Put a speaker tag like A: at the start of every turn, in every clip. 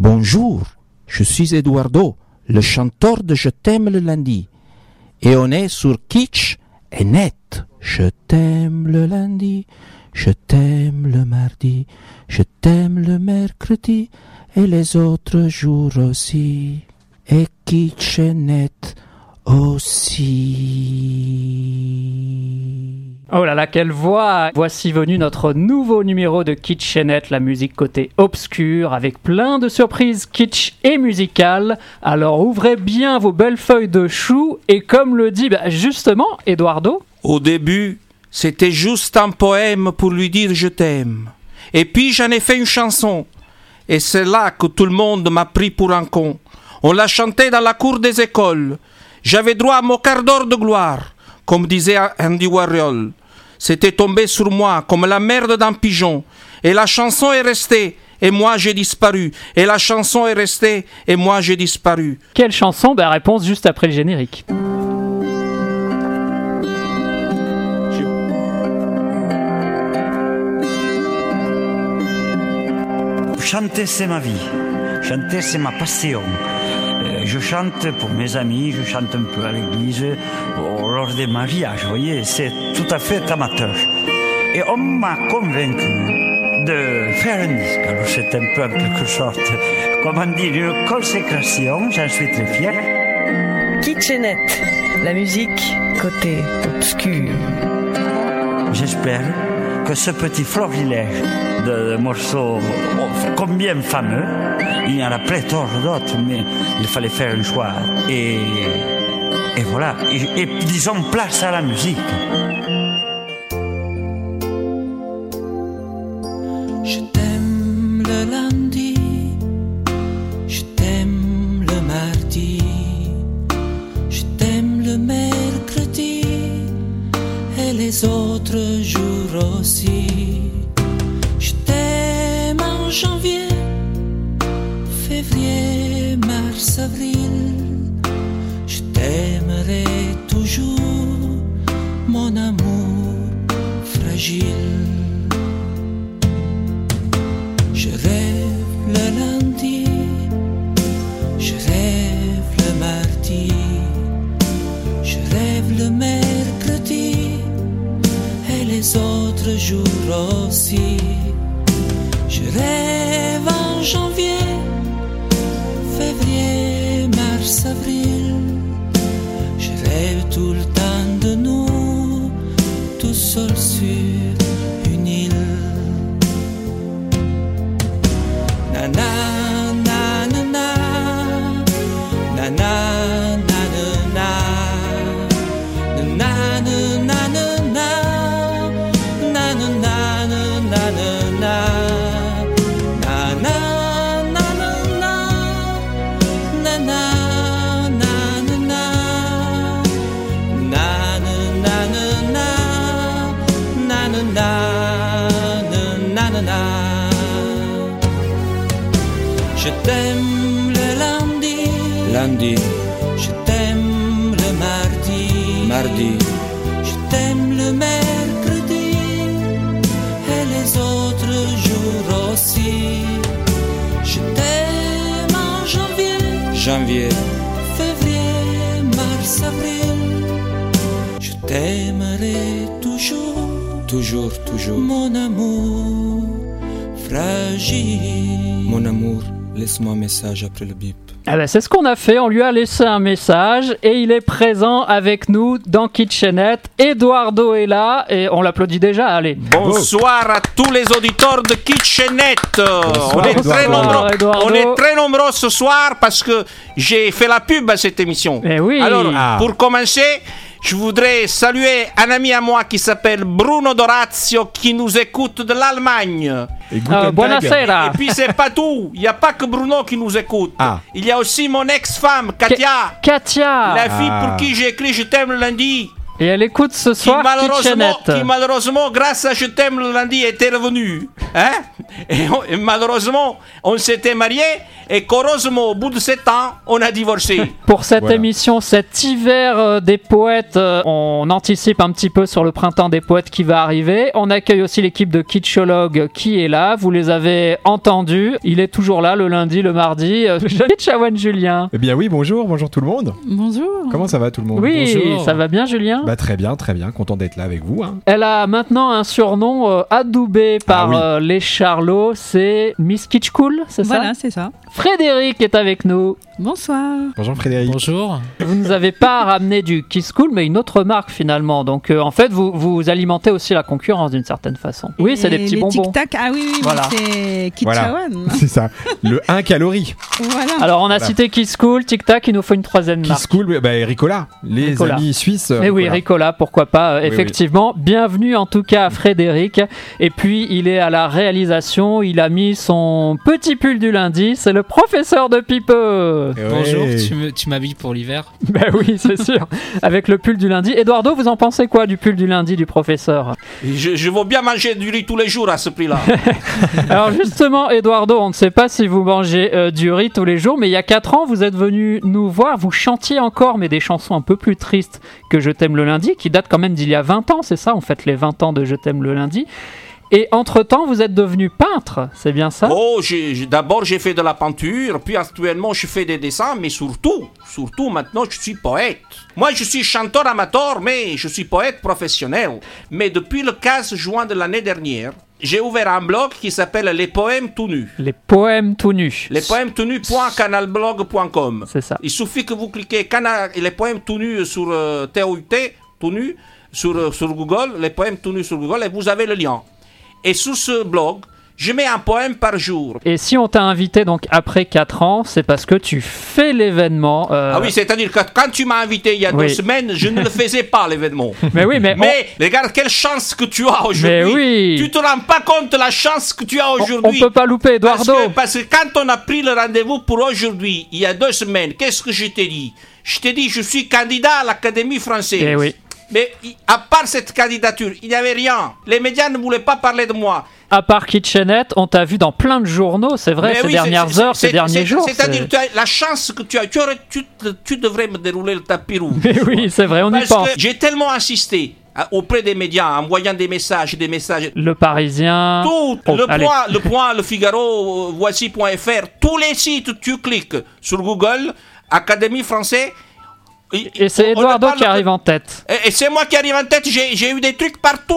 A: Bonjour, je suis Eduardo, le chanteur de Je t'aime le lundi. Et on est sur Kitsch et Net. Je t'aime le lundi, je t'aime le mardi, je t'aime le mercredi et les autres jours aussi. Et Kitsch et Net aussi.
B: Oh là là, quelle voix! Voici venu notre nouveau numéro de Kitchenette, la musique côté obscur, avec plein de surprises kitsch et musicales. Alors ouvrez bien vos belles feuilles de chou, et comme le dit justement Eduardo...
A: Au début, c'était juste un poème pour lui dire je t'aime. Et puis j'en ai fait une chanson. Et c'est là que tout le monde m'a pris pour un con. On l'a chanté dans la cour des écoles. J'avais droit à mon quart d'heure de gloire, comme disait Andy Warhol. C'était tombé sur moi comme la merde d'un pigeon. Et la chanson est restée, et moi j'ai disparu. Et la chanson est restée, et moi j'ai disparu.
B: Quelle chanson? Réponse juste après le générique.
C: Chanter, c'est ma vie. Chanter, c'est ma passion. Je chante pour mes amis, je chante un peu à l'église, lors des mariages, vous voyez, c'est tout à fait amateur. Et on m'a convaincu de faire un disque. Alors c'est un peu en quelque sorte, comment dire, une consécration, j'en suis très fier.
D: Kitchenette, la musique côté obscur.
C: J'espère que ce petit florilège de morceaux combien fameux, il y en a pléthore d'autres, mais il fallait faire un choix. Et voilà, et disons place à la musique.
E: Je t'aime le lundi, je t'aime le mardi, je t'aime le mercredi et les autres jours aussi. Je t'aime en janvier, février, mars, avril. Je t'aimerai toujours, mon amour fragile. Je rêve le lundi, je rêve le mardi, je rêve le mercredi et les autres jours aussi. Je rêve en janvier, février, mars, avril. Je rêve tout le temps de nous, tout seul sur une île. Na na na na na, na na na na, na na na na na, na na na na na. Je t'aime le lundi, je t'aime le mardi, je t'aime le mercredi et les autres jours aussi. Je t'aime en janvier, février, mars, avril. Je t'aimerai toujours, mon amour fragile.
A: Mon amour, laisse-moi un message après le bip.
B: C'est ce qu'on a fait, on lui a laissé un message et il est présent avec nous dans Kitchenette. Eduardo est là et on l'applaudit déjà, allez.
A: Bonsoir à tous les auditeurs de Kitchenette. On est très nombreux ce soir parce que j'ai fait la pub à cette émission.
B: Oui.
A: Alors, pour commencer, je voudrais saluer un ami à moi qui s'appelle Bruno Dorazio qui nous écoute de l'Allemagne.
B: Buonasera.
A: Et puis c'est pas tout, il n'y a pas que Bruno qui nous écoute. Il y a aussi mon ex-femme, Katia.
B: Katia.
A: La fille pour qui j'ai écrit Je t'aime le lundi.
B: Et elle écoute ce soir
A: qui malheureusement, grâce à Je t'aime le lundi, était revenu. Hein? Et malheureusement, on s'était mariés et qu'heureusement, au bout de 7 ans, on a divorcé.
B: Pour cette émission, cet hiver des poètes, on anticipe un petit peu sur le printemps des poètes qui va arriver. On accueille aussi l'équipe de Kitschologue qui est là. Vous les avez entendus. Il est toujours là le lundi, le mardi. Kitchawan Julien.
F: Eh bien oui, bonjour tout le monde.
G: Bonjour.
F: Comment ça va tout le monde?
B: Oui,
F: bonjour.
B: Ça va bien Julien?
F: Bah très bien, content d'être là avec vous. Hein.
B: Elle a maintenant un surnom adoubé par les Charlots, c'est Miss Kitschcool, c'est ça?
G: Voilà, c'est ça.
B: Frédéric est avec nous.
G: Bonsoir.
F: Bonjour Frédéric.
H: Bonjour.
B: Vous ne nous avez pas ramené du Kitschcool, mais une autre marque finalement. Donc en fait, vous alimentez aussi la concurrence d'une certaine façon. Oui, c'est des petits bonbons.
G: Tic-tac, ah oui,
B: voilà.
G: C'est Kitchawan.
F: Voilà. C'est ça, le 1 calorie.
G: Voilà.
B: Alors on a cité Kitschcool, Tic-tac, il nous faut une troisième marque.
F: Kitschcool, Ricola, les
B: Ricola.
F: Amis suisses.
B: Mais oui, Ricola, pourquoi pas, effectivement. Oui. Bienvenue en tout cas à Frédéric. Et puis il est à la réalisation, il a mis son petit pull du lundi, c'est le professeur de Pipeux.
H: Bonjour, tu m'habilles pour l'hiver?
B: Ben oui, c'est sûr. Avec le pull du lundi. Eduardo, vous en pensez quoi du pull du lundi du professeur?
A: Je veux bien manger du riz tous les jours à ce prix-là.
B: Alors justement, Eduardo, on ne sait pas si vous mangez du riz tous les jours, mais il y a 4 ans, vous êtes venu nous voir, vous chantiez encore, mais des chansons un peu plus tristes que Je t'aime le lundi, qui datent quand même d'il y a 20 ans, c'est ça? On fête les 20 ans de Je t'aime le lundi. Et entre-temps, vous êtes devenu peintre, c'est bien ça?
A: Oh, d'abord j'ai fait de la peinture, puis actuellement je fais des dessins, mais surtout maintenant je suis poète. Moi je suis chanteur amateur, mais je suis poète professionnel. Mais depuis le 15 juin de l'année dernière, j'ai ouvert un blog qui s'appelle Les Poèmes Tout Nus.
B: Les Poèmes Tout Nus.
A: Les Poèmes Tout Nus.canalblog.com.
B: C'est ça.
A: Il suffit que vous cliquez Les Poèmes Tout Nus sur TOUT, Tout Nus, sur Google, Les Poèmes Tout Nus sur Google, et vous avez le lien. Et sur ce blog, je mets un poème par jour.
B: Et si on t'a invité donc après 4 ans, c'est parce que tu fais l'événement.
A: Ah oui, c'est-à-dire que quand tu m'as invité il y a 2 semaines, je ne le faisais pas l'événement.
B: Mais oui, mais
A: regarde quelle chance que tu as aujourd'hui.
B: Mais oui.
A: Tu te rends pas compte de la chance que tu as aujourd'hui.
B: On peut pas louper, Eduardo.
A: Parce que quand on a pris le rendez-vous pour aujourd'hui, il y a 2 semaines, qu'est-ce que je t'ai dit? Je t'ai dit, je suis candidat à l'Académie française.
B: Eh oui.
A: Mais à part cette candidature, il n'y avait rien. Les médias ne voulaient pas parler de moi.
B: À part Kitchenette, on t'a vu dans plein de journaux, c'est vrai, ces dernières heures, ces derniers jours.
A: C'est-à-dire, tu as la chance que tu as. Tu devrais me dérouler le tapis rouge.
B: Mais oui, c'est vrai, on y pense.
A: Parce que j'ai tellement insisté auprès des médias, envoyant des messages. Le
B: Parisien.
A: Tout. Le Point, Le Figaro, Voici.fr. Tous les sites, tu cliques sur Google, Académie française.
B: Et c'est Eduardo qui arrive en tête.
A: Et c'est moi qui arrive en tête, j'ai eu des trucs partout.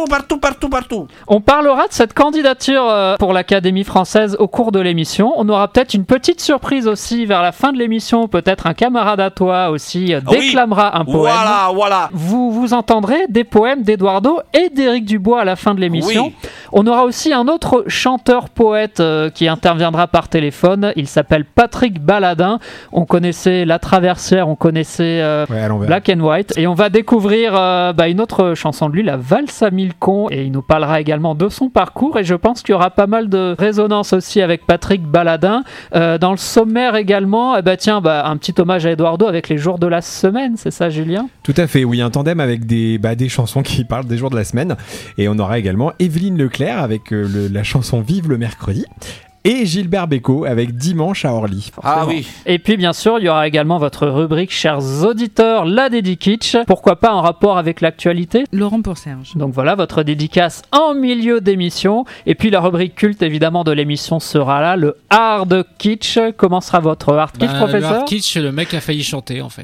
B: On parlera de cette candidature pour l'Académie française au cours de l'émission. On aura peut-être une petite surprise aussi vers la fin de l'émission. Peut-être un camarade à toi aussi déclamera un poème.
A: Voilà.
B: Vous entendrez des poèmes d'Eduardo et d'Éric Dubois à la fin de l'émission. Oui. On aura aussi un autre chanteur-poète qui interviendra par téléphone. Il s'appelle Patrick Baladin. On connaissait La Traversière, on connaissait... Black and White, et on va découvrir une autre chanson de lui, la Valse à 1000 cons, et il nous parlera également de son parcours, et je pense qu'il y aura pas mal de résonance aussi avec Patrick Baladin. Dans le sommaire également, un petit hommage à Eduardo avec les jours de la semaine, c'est ça Julien?
F: Tout à fait, oui, un tandem avec des chansons qui parlent des jours de la semaine, et on aura également Evelyne Leclerc avec la chanson Vive le mercredi. Et Gilbert Bécaud avec Dimanche à Orly.
A: Ah oui.
B: Et puis bien sûr, il y aura également votre rubrique, chers auditeurs, la dédikitsch. Pourquoi pas en rapport avec l'actualité?
G: Laurent pour Serge.
B: Donc voilà, votre dédicace en milieu d'émission. Et puis la rubrique culte évidemment de l'émission sera là, le hard kitsch. Comment sera votre hard kitsch, professeur?
H: Le hard kitsch, le mec a failli chanter en fait.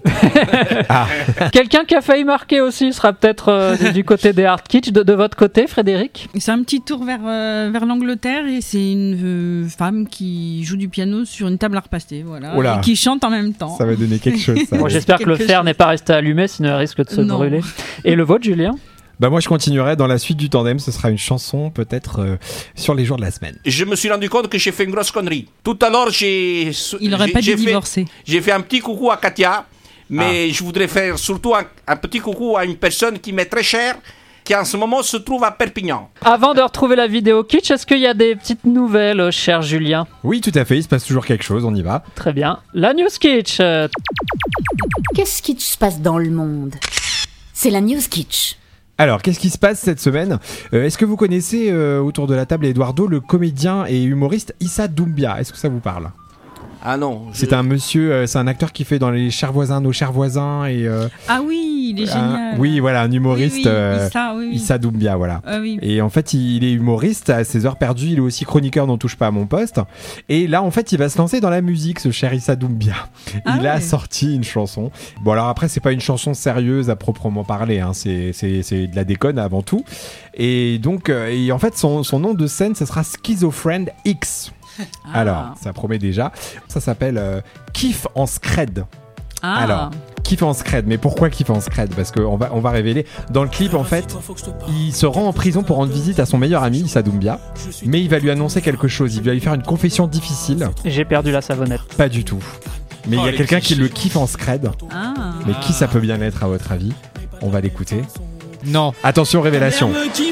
B: Quelqu'un qui a failli marquer aussi sera peut-être du côté des hard kitsch. De votre côté, Frédéric?
G: C'est un petit tour vers l'Angleterre, et c'est une femme qui joue du piano sur une table à repasser, et qui chante en même temps.
F: Ça va donner quelque chose. Ça.
B: Bon, j'espère que le fer n'est pas resté allumé, sinon il risque de se brûler. Et le vôtre, Julien?
F: Moi je continuerai dans la suite du tandem, ce sera une chanson peut-être sur les jours de la semaine.
A: Je me suis rendu compte que j'ai fait une grosse connerie. Tout à l'heure
G: il n'aurait pas dû divorcer.
A: J'ai fait un petit coucou à Katia, mais je voudrais faire surtout un petit coucou à une personne qui m'est très chère, qui en ce moment se trouve à Perpignan.
B: Avant de retrouver la vidéo kitsch, est-ce qu'il y a des petites nouvelles, cher Julien?
F: Oui, tout à fait, il se passe toujours quelque chose, on y va.
B: Très bien. La news kitsch.
I: Qu'est-ce qui se passe dans le monde? c'est la News Kitsch.
F: Alors, qu'est-ce qui se passe cette semaine ? Est-ce que vous connaissez autour de la table, Eduardo, le comédien et humoriste Issa Doumbia ? Est-ce que ça vous parle ?
A: Ah non.
F: C'est un monsieur, c'est un acteur qui fait dans Les Chers Voisins, Nos Chers Voisins et...
G: Ah oui, il est génial.
F: Oui, voilà, un humoriste,
G: Issa
F: Doumbia, voilà.
G: Oui.
F: Et en fait, il est humoriste, à ses heures perdues, il est aussi chroniqueur d'On touche pas à mon poste. Et là, en fait, il va se lancer dans la musique, ce cher Issa Doumbia. Il a sorti une chanson. Bon, alors après, c'est pas une chanson sérieuse à proprement parler, hein. C'est de la déconne avant tout. Et donc, en fait, son nom de scène, ce sera Schizofriend X. Alors, ça promet déjà. Ça s'appelle Kiff en Scred. Alors, Kiff en Scred. Mais pourquoi Kiff en Scred ? Parce qu'on va révéler. Dans le clip, en fait, il se rend en prison pour rendre visite à son meilleur ami, Issa Doumbia. Mais il va lui annoncer quelque chose. Il va lui faire une confession difficile.
B: J'ai perdu la savonnette.
F: Pas du tout. Mais il y a quelqu'un qui le kiffe en Scred. Mais qui ça peut bien être, à votre avis ? On va l'écouter.
H: Non.
F: Attention, révélation.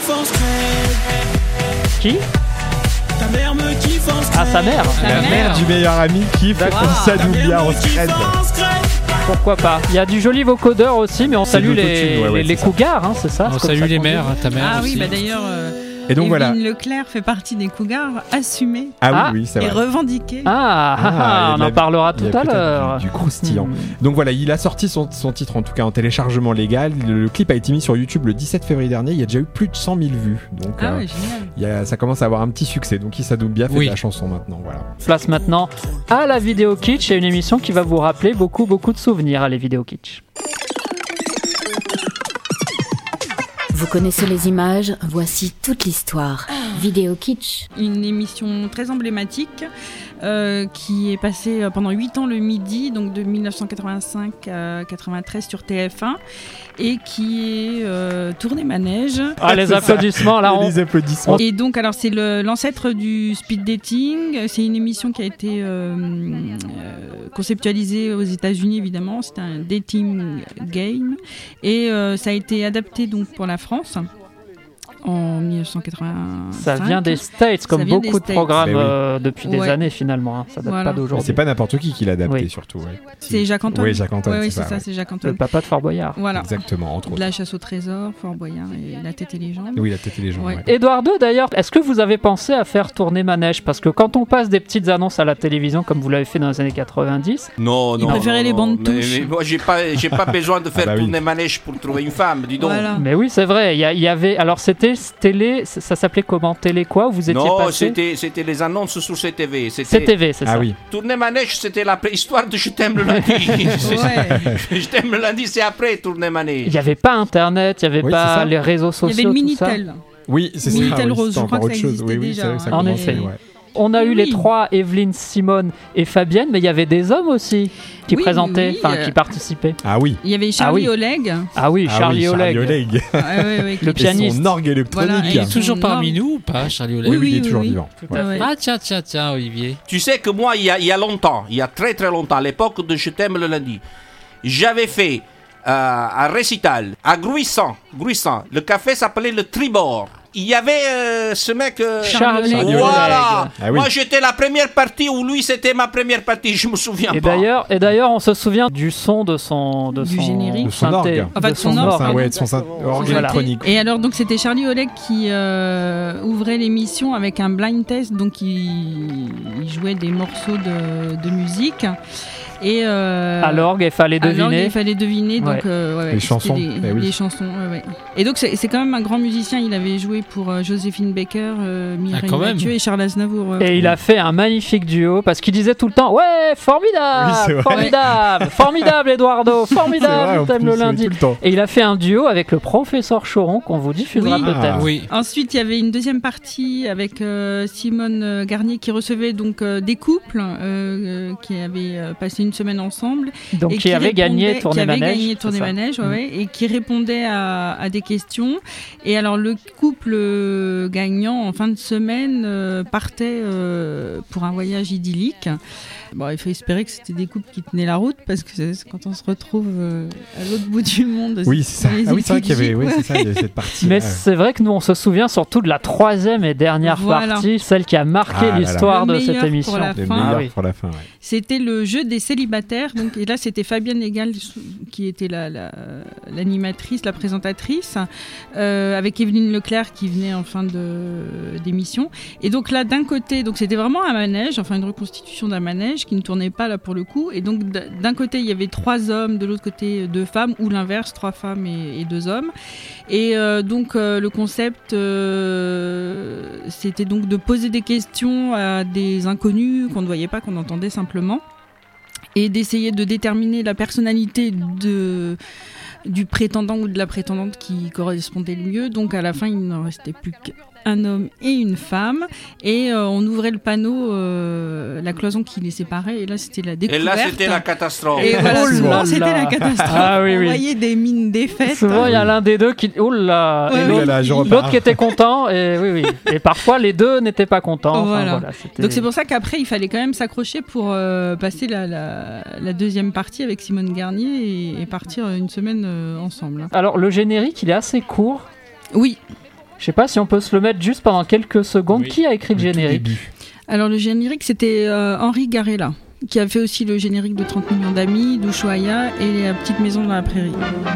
B: Qui ? Ah, sa mère.
F: La mère du meilleur ami kiffe Issa Doumbia en Scred.
B: Pourquoi pas ? Il y a du joli vocodeur aussi, mais on salue les cougars, hein, c'est ça ?
H: On salue les mères, ta mère
G: Ah
H: aussi.
G: oui, bah d'ailleurs...
F: Et donc voilà.
G: Evelyne Leclerc fait partie des cougars assumés
F: oui, c'est vrai.
G: et revendiqués.
B: on en parlera tout à l'heure.
F: Du croustillant. Donc voilà, il a sorti son titre en tout cas en téléchargement légal. Le clip a été mis sur YouTube le 17 février dernier. Il y a déjà eu plus de 100 000 vues. Donc
G: génial.
F: Ça commence à avoir un petit succès. Donc Issa Doumbia fait de la chanson maintenant. Voilà.
B: Place maintenant à la vidéo kitsch et une émission qui va vous rappeler beaucoup de souvenirs à les vidéos kitsch.
I: Vous connaissez les images, voici toute l'histoire. Vidéo kitsch.
G: Une émission très emblématique qui est passée pendant 8 ans le midi, donc de 1985 à 93 sur TF1, et qui est tournée manège.
B: Ah, les applaudissements là.
F: Les applaudissements.
G: Et donc, alors c'est l'ancêtre du speed dating. C'est une émission qui a été conceptualisée aux États-Unis évidemment. C'est un dating game et ça a été adapté donc pour la France en 1985.
B: Ça vient des States, comme beaucoup de programmes depuis des années finalement. Hein. Ça date pas d'aujourd'hui.
F: C'est pas n'importe qui l'a adapté surtout. Ouais.
G: C'est Jacques Antoine.
F: Oui, Jacques Antoine.
G: Oui, c'est ça, c'est Jacques Antoine.
B: Le papa de Fort Boyard.
G: Voilà.
F: Exactement, entre autres.
G: La chasse au trésor, Fort Boyard et La tête et les jambes.
F: Oui, La tête et les jambes. Ouais.
B: Eduardo, d'ailleurs, est-ce que vous avez pensé à faire tourner manège ? Parce que quand on passe des petites annonces à la télévision, comme vous l'avez fait dans les années 90...
A: Non.
G: Il préférait les bandes touches.
A: Mais moi, j'ai pas besoin de faire tourner manège pour trouver une femme, dis donc.
G: Voilà.
B: Mais oui, c'est vrai. Il y avait... Alors, c'était télé... Ça s'appelait comment ? Télé quoi ? Vous étiez passé ?
A: Non, c'était les annonces sur CTV.
B: CTV, c'est ça.
F: Oui.
A: Tourner manège, c'était la préhistoire de Je t'aime le lundi. Je t'aime le lundi, c'est après Tourner manège.
B: Il n'y avait pas Internet, il n'y avait pas les réseaux sociaux.
G: Il y avait le Minitel.
F: Oui, c'est ça.
G: Minitel Rose, je crois que ça existait déjà.
B: En effet. On a eu les trois, Evelyne, Simone et Fabienne, mais il y avait des hommes aussi qui présentaient, qui participaient.
F: Ah oui.
G: Il y avait Charlie Oleg.
B: Ah oui, Charlie Oleg.
G: Le
B: pianiste.
F: Son orgue électronique.
H: Il est toujours parmi nous ou pas, Charlie Oleg ?
F: Oui, il est toujours vivant.
H: Ah tiens, Olivier.
A: Tu sais que moi, il y a longtemps, il y a très très longtemps, à l'époque de Je t'aime le lundi, j'avais fait un récital à Gruissant. Le café s'appelait le Tribord. Il y avait ce mec...
B: Charlie Oleg.
A: Voilà.
F: Ah oui.
A: Moi, j'étais la première partie où lui, c'était ma première partie. Je me souviens pas.
B: Et d'ailleurs, on se souvient du son de son
G: générique.
F: De son orgue.
G: Enfin, de son orgue.
F: De son orgue électronique.
G: Et alors, donc, c'était Charlie Oleg qui ouvrait l'émission avec un blind test. Donc, il jouait des morceaux de musique. Et à
B: l'orgue, il fallait
G: deviner. Donc,
F: les chansons.
G: Les chansons. Et donc, c'est quand même un grand musicien. Il avait joué pour Joséphine Baker, Mireille Mathieu et Charles Aznavour.
B: Et il a fait un magnifique duo parce qu'il disait tout le temps formidable, formidable, Eduardo, formidable, t'aimes le lundi. Et il a fait un duo avec le professeur Choron qu'on vous diffusera peut-être.
H: Oui.
G: Ensuite, il y avait une deuxième partie avec Simone Garnier qui recevait donc des couples qui avaient passé une semaine ensemble.
B: Donc qui avait gagné Tourner Manège.
G: Et qui répondait à des questions. Et alors le couple gagnant en fin de semaine partait pour un voyage idyllique. Bon, il faut espérer que c'était des couples qui tenaient la route parce que quand on se retrouve à l'autre bout du monde.
F: Oui, c'est ça. Ah oui, c'est vrai qu'il y avait cette partie.
B: Mais c'est vrai que nous, on se souvient surtout de la troisième et dernière partie, celle qui a marqué l'histoire de cette émission.
F: Le meilleur pour la fin.
G: C'était le jeu des célibataires. célibataire. Donc, et là, c'était Fabienne Egal qui était l'animatrice, la présentatrice, avec Evelyne Leclerc qui venait en fin d'émission. Et donc là, d'un côté, donc c'était vraiment un manège, enfin une reconstitution d'un manège qui ne tournait pas là pour le coup. Et donc d'un côté, il y avait 3 hommes, de l'autre côté 2 femmes, ou l'inverse, 3 femmes et 2 hommes. Et donc le concept, c'était donc de poser des questions à des inconnus qu'on ne voyait pas, qu'on entendait simplement, et d'essayer de déterminer la personnalité du prétendant ou de la prétendante qui correspondait le mieux. Donc à la fin, il n'en restait plus qu'un homme et une femme, et on ouvrait le panneau, la cloison qui les séparait, et là c'était la découverte.
A: Et là c'était la catastrophe.
G: Et voilà, souvent c'était la catastrophe.
B: Ah, oui,
G: on voyait des mines défaites.
B: Souvent il y a l'un des deux qui... Oh là,
G: Ouais,
B: et l'autre qui était content, et oui. Et parfois les deux n'étaient pas contents.
G: Voilà.
B: Enfin, voilà,
G: donc c'est pour ça qu'après il fallait quand même s'accrocher pour passer la deuxième partie avec Simone Garnier et partir une semaine ensemble.
B: Alors le générique il est assez court.
G: Oui.
B: Je sais pas si on peut se le mettre juste pendant quelques secondes. Oui. Qui a écrit le générique ?
G: Alors le générique c'était Henri Garella, qui a fait aussi le générique de 30 millions d'amis, d'Ushuaïa et La petite maison dans la prairie.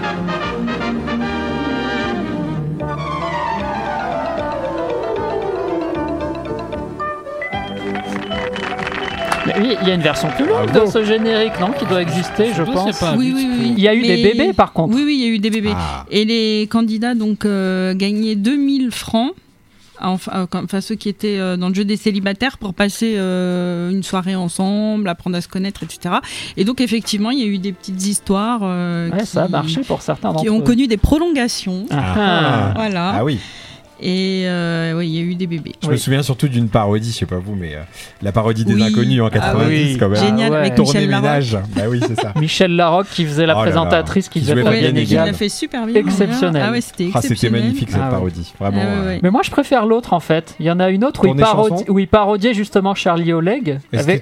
B: Mais oui, il y a une version plus longue de ce générique, non, qui doit exister, je pense.
G: Oui.
B: Il y a eu des bébés, par contre.
G: Oui, il y a eu des bébés. Et les candidats donc gagnaient 2000 francs. Enfin, ceux qui étaient dans le jeu des célibataires pour passer une soirée ensemble, apprendre à se connaître, etc. Et donc effectivement, il y a eu des petites histoires
B: ça a marché pour certains d'entre eux.
G: Qui ont connu des prolongations. Voilà.
F: Ah oui.
G: Et oui, il y a eu des bébés.
F: Je me souviens surtout d'une parodie, je sais pas vous, mais la parodie des Inconnus en 90 quand même.
G: Génial, avec Michel
F: Larocque. Bah oui, c'est ça.
B: Michel Larocque qui faisait la présentatrice, qui faisait Fabienne Egal.
G: Il l'a fait super bien.
B: Exceptionnel.
G: Ah ouais, c'était exceptionnel.
F: C'était magnifique cette parodie, vraiment.
B: Mais moi je préfère l'autre en fait. Il y en a une autre où il parodiait justement Charlie Oleg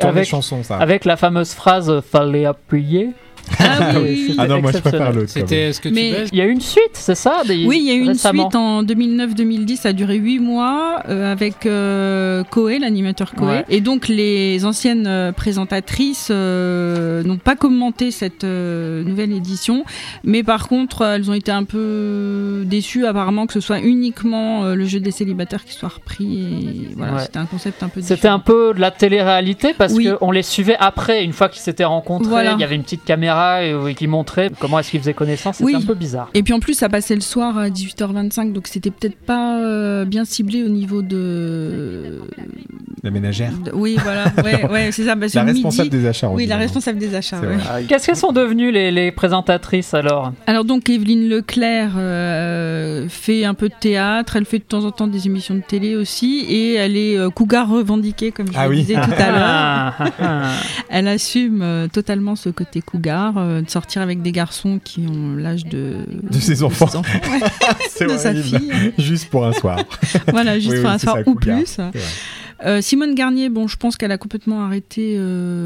B: avec la fameuse phrase « fallait appuyer ».
G: Ah oui.
F: Ah non, moi je préfère l'autre.
H: C'était ce que tu baises.
B: Il y a eu une suite, c'est ça
G: Oui, il y a eu une suite en 2009-2010, ça a duré 8 mois avec Coé, l'animateur Coé. Ouais. Et donc les anciennes présentatrices n'ont pas commenté cette nouvelle édition, mais par contre elles ont été un peu déçues apparemment que ce soit uniquement le jeu des célibataires qui soit repris. Et voilà, c'était un concept un peu différent.
B: C'était un peu de la télé-réalité parce qu'on les suivait après, une fois qu'ils s'étaient rencontrés, il y avait une petite caméra qui montrait comment est-ce qu'ils faisaient connaissance. C'était un peu bizarre.
G: Et puis en plus ça passait le soir à 18h25, donc c'était peut-être pas bien ciblé au niveau de
F: la ménagère.
G: Oui, voilà, ouais, c'est ça.
F: La responsable des achats.
G: Oui, la responsable des achats. Ouais.
B: Qu'est-ce qu'elles sont devenues les présentatrices alors
G: donc Evelyne Leclerc fait un peu de théâtre, elle fait de temps en temps des émissions de télé aussi, et elle est cougar revendiquée comme je le disais tout à l'heure. Elle assume totalement ce côté cougar, de sortir avec des garçons qui ont l'âge de
F: ses enfants,
G: de sa fille,
F: juste pour un soir.
G: Voilà, juste pour un soir ou plus. Simone Garnier, je pense qu'elle a complètement arrêté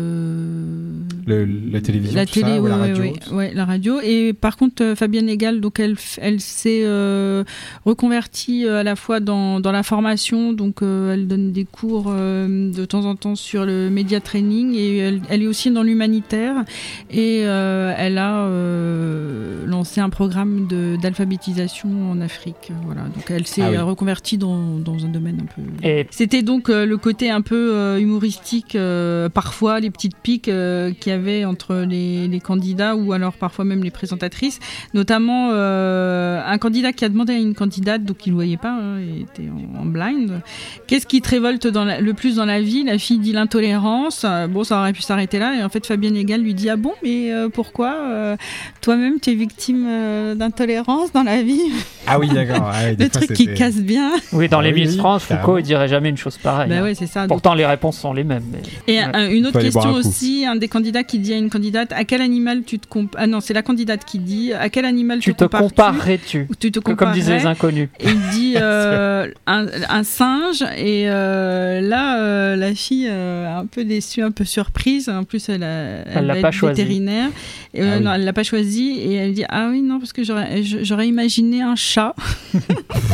F: la télévision,
G: la télé,
F: ou la radio.
G: La radio. Et par contre, Fabienne Egal, donc elle s'est reconvertie à la fois dans la formation, donc elle donne des cours de temps en temps sur le média training, et elle est aussi dans l'humanitaire, et elle a lancé un programme d'alphabétisation en Afrique. Voilà, donc elle s'est reconvertie dans un domaine un peu. Et c'était donc le côté un peu humoristique, parfois les petites piques qu'il y avait entre les candidats, ou alors parfois même les présentatrices, notamment un candidat qui a demandé à une candidate, donc il ne voyait pas, il était en blind, qu'est-ce qui te révolte le plus dans la vie? La fille dit l'intolérance. Ça aurait pu s'arrêter là, et en fait Fabienne Egal lui dit mais pourquoi toi-même tu es victime d'intolérance dans la vie?
F: Ah oui, d'accord.
G: Le truc qui casse bien.
B: Oui, dans les Miss France, Foucault il dirait jamais une chose pareille.
G: Ouais, c'est ça.
B: Pourtant les réponses sont les mêmes.
G: Et une autre question aussi, un des candidats qui dit à une candidate, à quel animal tu te compares? Ah non, c'est la candidate qui dit, à quel animal tu te
B: comparerais-tu? Comme disaient les inconnus.
G: Et il dit un singe, et là la fille un peu déçue, un peu surprise. En plus elle
B: l'a pas choisi.
G: Vétérinaire. Non, elle l'a pas choisi, et elle dit non, parce que j'aurais imaginé un chat.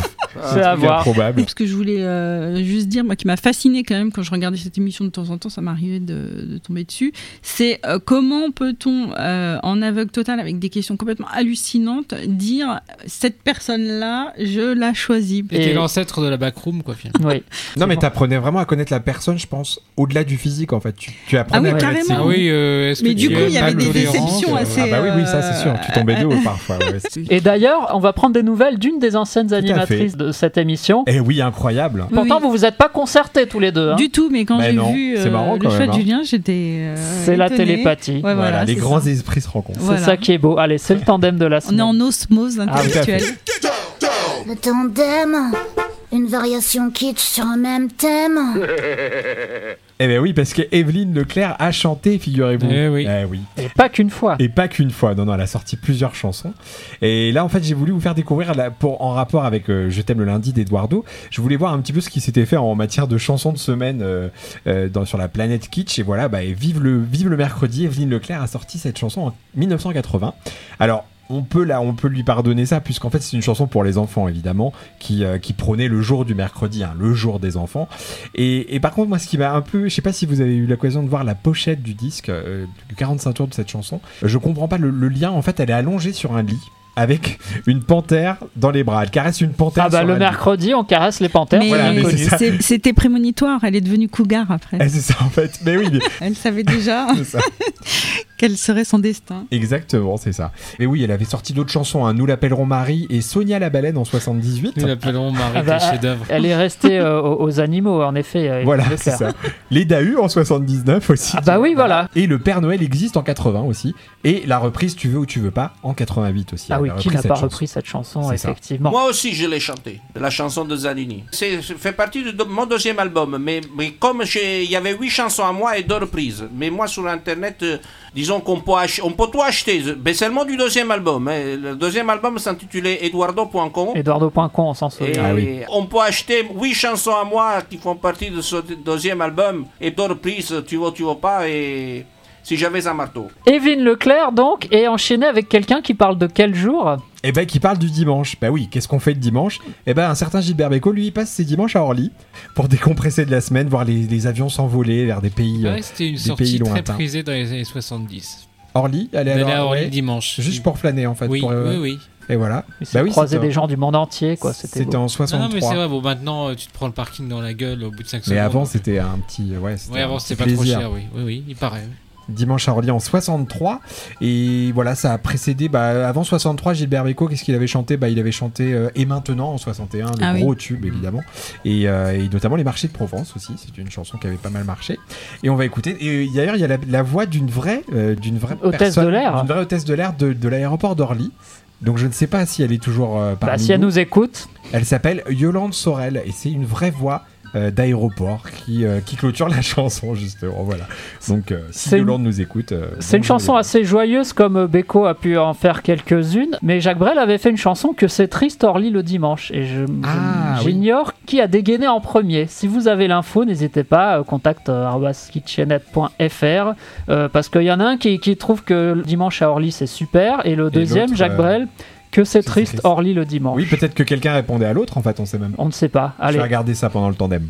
B: C'est à voir.
F: Improbable.
G: Parce que je voulais juste dire, moi qui m'a fasciné quand même quand je regardais cette émission de temps en temps, ça m'arrivait de tomber dessus, c'est comment peut-on, en aveugle total, avec des questions complètement hallucinantes, dire cette personne-là, je la choisis.
H: C'était l'ancêtre de la backroom, quoi, finalement.
B: Oui.
F: Non, mais t'apprenais vraiment à connaître la personne, je pense, au-delà du physique, en fait. Tu apprenais à connaître ses
G: carrément.
F: goûts.
H: Ah oui, est-ce
G: Mais
H: que
G: du
H: tu
G: coup,
H: aimes
G: il y avait
H: la
G: des
H: tolérance,
G: déceptions assez.
F: Ah bah oui, ça c'est sûr. Tu tombais de haut parfois. Ouais.
B: Et d'ailleurs, on va prendre des nouvelles d'une des anciennes animatrices de cette émission.
F: Eh oui, incroyable.
B: Pourtant, vous vous êtes pas concertés tous les deux. Hein.
G: Du tout, mais quand
F: Bah
G: j'ai
F: non,
G: vu
F: c'est marrant
G: le
F: quand
G: choix
F: même,
G: de
F: hein.
G: Julien, j'étais.
B: C'est la
G: étonnée.
B: télépathie.
G: Ouais,
F: Voilà, les
G: c'est
F: grands
G: ça.
F: esprits se rencontrent.
B: C'est
G: Voilà.
B: ça qui est beau. Allez, c'est le tandem de la
G: On
B: semaine.
G: est en osmose
F: tout à
G: intellectuelle.
F: fait.
J: Le tandem, une variation kitsch sur un même thème.
F: Eh ben oui, parce que Evelyne Leclerc a chanté, figurez-vous.
H: Eh oui.
F: Oui.
B: Et pas qu'une fois.
F: Et pas qu'une fois, non, elle a sorti plusieurs chansons. Et là, en fait, j'ai voulu vous faire découvrir, en rapport avec Je t'aime le lundi d'Eduardo, je voulais voir un petit peu ce qui s'était fait en matière de chansons de semaine sur la planète kitsch. Et voilà, et vive le mercredi, Evelyne Leclerc a sorti cette chanson en 1980. Alors, on peut lui pardonner ça, puisqu'en fait c'est une chanson pour les enfants évidemment, qui prônait le jour du mercredi, le jour des enfants. Et par contre, moi, ce qui m'a un peu, je sais pas si vous avez eu l'occasion de voir la pochette du disque, du 45 tours de cette chanson, je comprends pas le lien. En fait, elle est allongée sur un lit avec une panthère dans les bras. Elle caresse une panthère.
B: Le mercredi, on caresse les panthères.
G: Mais,
F: Voilà, mais c'est ça.
G: C'était prémonitoire, elle est devenue cougar après.
F: C'est ça en fait. Mais oui,
G: Elle savait déjà
F: c'est ça.
G: quel serait son destin.
F: Exactement, c'est ça. Mais oui, elle avait sorti d'autres chansons, Nous l'appellerons Marie et Sonia la baleine en 78.
H: Nous l'appellerons Marie, quel chef-d'œuvre.
B: Elle est restée aux animaux, en effet.
F: Voilà, c'est ça. Les Dahu en 79 aussi.
B: Ah bah oui, voilà.
F: Et le Père Noël existe en 80 aussi. Et la reprise Tu veux ou tu veux pas en 88 aussi.
B: Ah oui, qui n'a pas
F: cette
B: repris cette chanson,
F: C'est
B: effectivement.
A: Moi aussi, je l'ai chanté, la chanson de Zanini. C'est fait partie de mon deuxième album, mais comme il y avait 8 chansons à moi et 2 reprises. Mais moi, sur Internet, disons qu'on peut tout acheter, mais seulement du deuxième album. Le deuxième album s'intitulait Eduardo.com.
B: Eduardo.com, on s'en souvient.
A: Et on peut acheter 8 chansons à moi qui font partie de ce deuxième album et 2 reprises, tu veux pas, et Si j'avais un marteau.
B: Evelyne Leclerc, donc, est enchaînée avec quelqu'un qui parle de quel jour ?
F: Eh ben, qui parle du dimanche. Bah oui, qu'est-ce qu'on fait le dimanche ? Eh ben, un certain Gilbert Bécaud, lui, il passe ses dimanches à Orly pour décompresser de la semaine, voir les avions s'envoler vers des pays
H: Ouais, c'était une
F: des
H: sortie
F: pays
H: très
F: lointains.
H: prisée dans les années 70.
F: Orly, elle est
H: à Orly
F: ouais,
H: dimanche.
F: juste pour flâner en fait.
H: Oui,
F: pour,
H: oui.
F: Et voilà.
B: C'est croiser des gens du monde entier, quoi. C'était beau.
F: en 63.
H: Non, mais c'est vrai, bon, maintenant tu te prends le parking dans la gueule au bout de 5 secondes.
F: Mais avant, c'était un petit. Ouais,
H: avant, c'était pas trop cher, oui, il paraît.
F: Dimanche à Orly en 63, et voilà, ça a précédé, avant 63, Gilbert Bécaud, qu'est-ce qu'il avait chanté ? Il avait chanté Et maintenant en 61, le gros tube évidemment, et notamment Les Marchés de Provence aussi, c'est une chanson qui avait pas mal marché, et on va écouter, et d'ailleurs il y a la voix d'une vraie
B: hôtesse
F: personne,
B: de l'air,
F: d'une vraie hôtesse de l'air de l'aéroport d'Orly. Donc je ne sais pas si elle est toujours parmi
B: si elle nous écoute.
F: Elle s'appelle Yolande Sorel, et c'est une vraie voix d'aéroport qui clôture la chanson justement, voilà. Donc si Yolande nous écoute,
B: c'est une chanson assez joyeuse comme Bécaud a pu en faire quelques-unes, mais Jacques Brel avait fait une chanson que c'est triste Orly le dimanche, et j'ignore qui a dégainé en premier. Si vous avez l'info, n'hésitez pas, contact @kitchenet.fr, parce qu'il y en a un qui trouve que le dimanche à Orly c'est super, et le deuxième, Jacques Brel, que c'est triste Orly le dimanche.
F: Oui, peut-être que quelqu'un répondait à l'autre, en fait, on sait même.
B: On ne sait pas. Allez.
F: Je vais regarder ça pendant le tandem.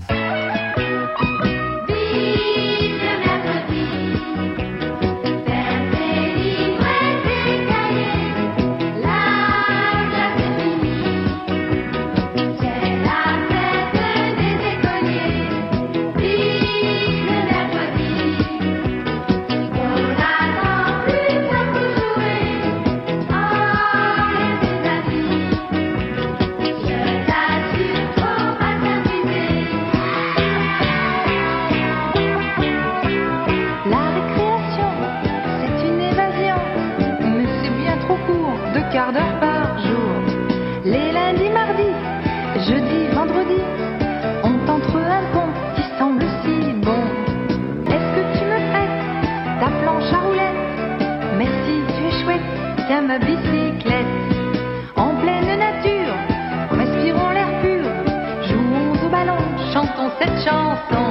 K: Ma bicyclette en pleine nature, respirons l'air pur, jouons au ballon, chantons cette chanson.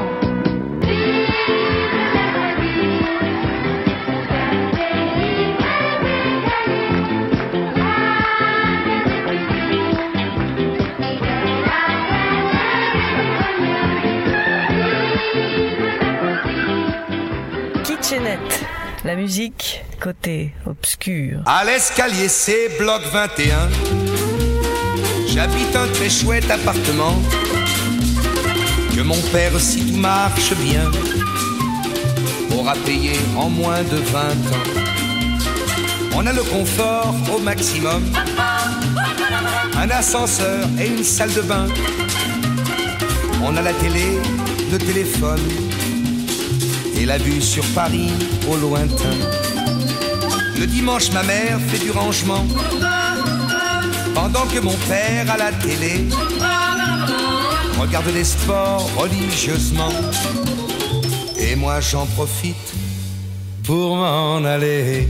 D: Kitchenette, la musique côté obscur.
L: À l'escalier C, bloc 21, j'habite un très chouette appartement que mon père, si tout marche bien, aura payé en moins de 20 ans. On a le confort au maximum, un ascenseur et une salle de bain. On a la télé, le téléphone et la vue sur Paris au lointain. Le dimanche, ma mère fait du rangement pendant que mon père à la télé regarde les sports religieusement. Et moi j'en profite pour m'en aller.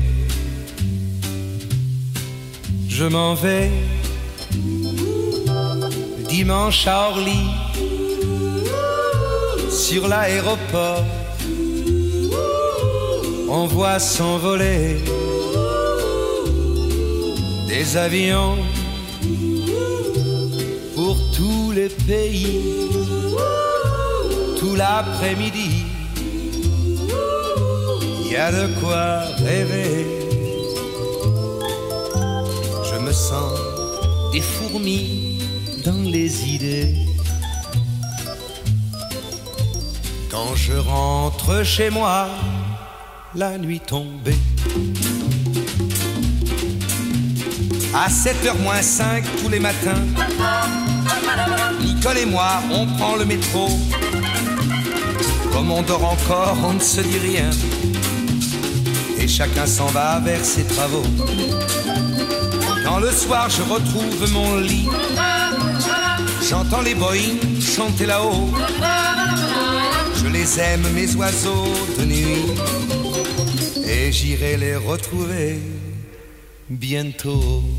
L: Je m'en vais dimanche à Orly, sur l'aéroport. On voit s'envoler des avions pour tous les pays. Tout l'après-midi, y a de quoi rêver. Je me sens des fourmis dans les idées. Quand je rentre chez moi, la nuit tombée. À 7h-5 tous les matins, Nicole et moi, on prend le métro. Comme on dort encore, on ne se dit rien. Et chacun s'en va vers ses travaux. Quand le soir je retrouve mon lit, j'entends les Boeing chanter là-haut. Je les aime, mes oiseaux de nuit, et j'irai les retrouver bientôt.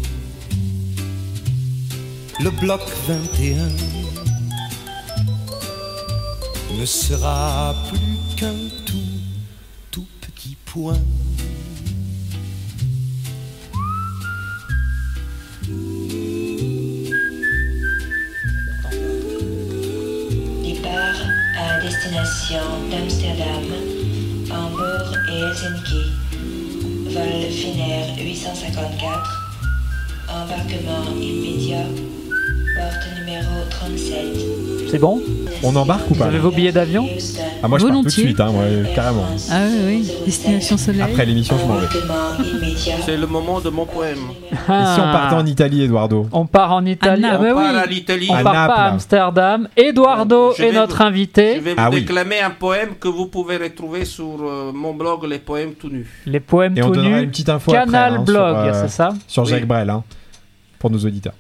L: Le bloc 21 ne sera plus qu'un tout petit point.
M: Départ à destination d'Amsterdam, Hambourg et Helsinki. Vol Finnair 854. Embarquement immédiat. Porte numéro 37.
B: C'est bon?
F: On embarque ou pas?
B: Vous avez vos billets d'avion?
F: Ah, moi je pars tout de suite, hein, carrément.
G: Ah oui, destination soleil.
F: Après l'émission, je m'en vais.
A: C'est le moment de mon poème.
F: Et si on partait en Italie, Eduardo?
B: On part en Italie.
A: On part à l'Italie.
B: On part pas à Amsterdam. Eduardo est notre invité.
A: Je vais vous déclamer un poème que vous pouvez retrouver sur mon blog Les Poèmes Tout Nus.
B: Les Poèmes
F: Et on
B: Tout
F: donnera
B: Nus.
F: une petite info
B: Canal
F: après,
B: Blog, c'est ça?
F: Sur Jacques Brel, hein, pour nos auditeurs.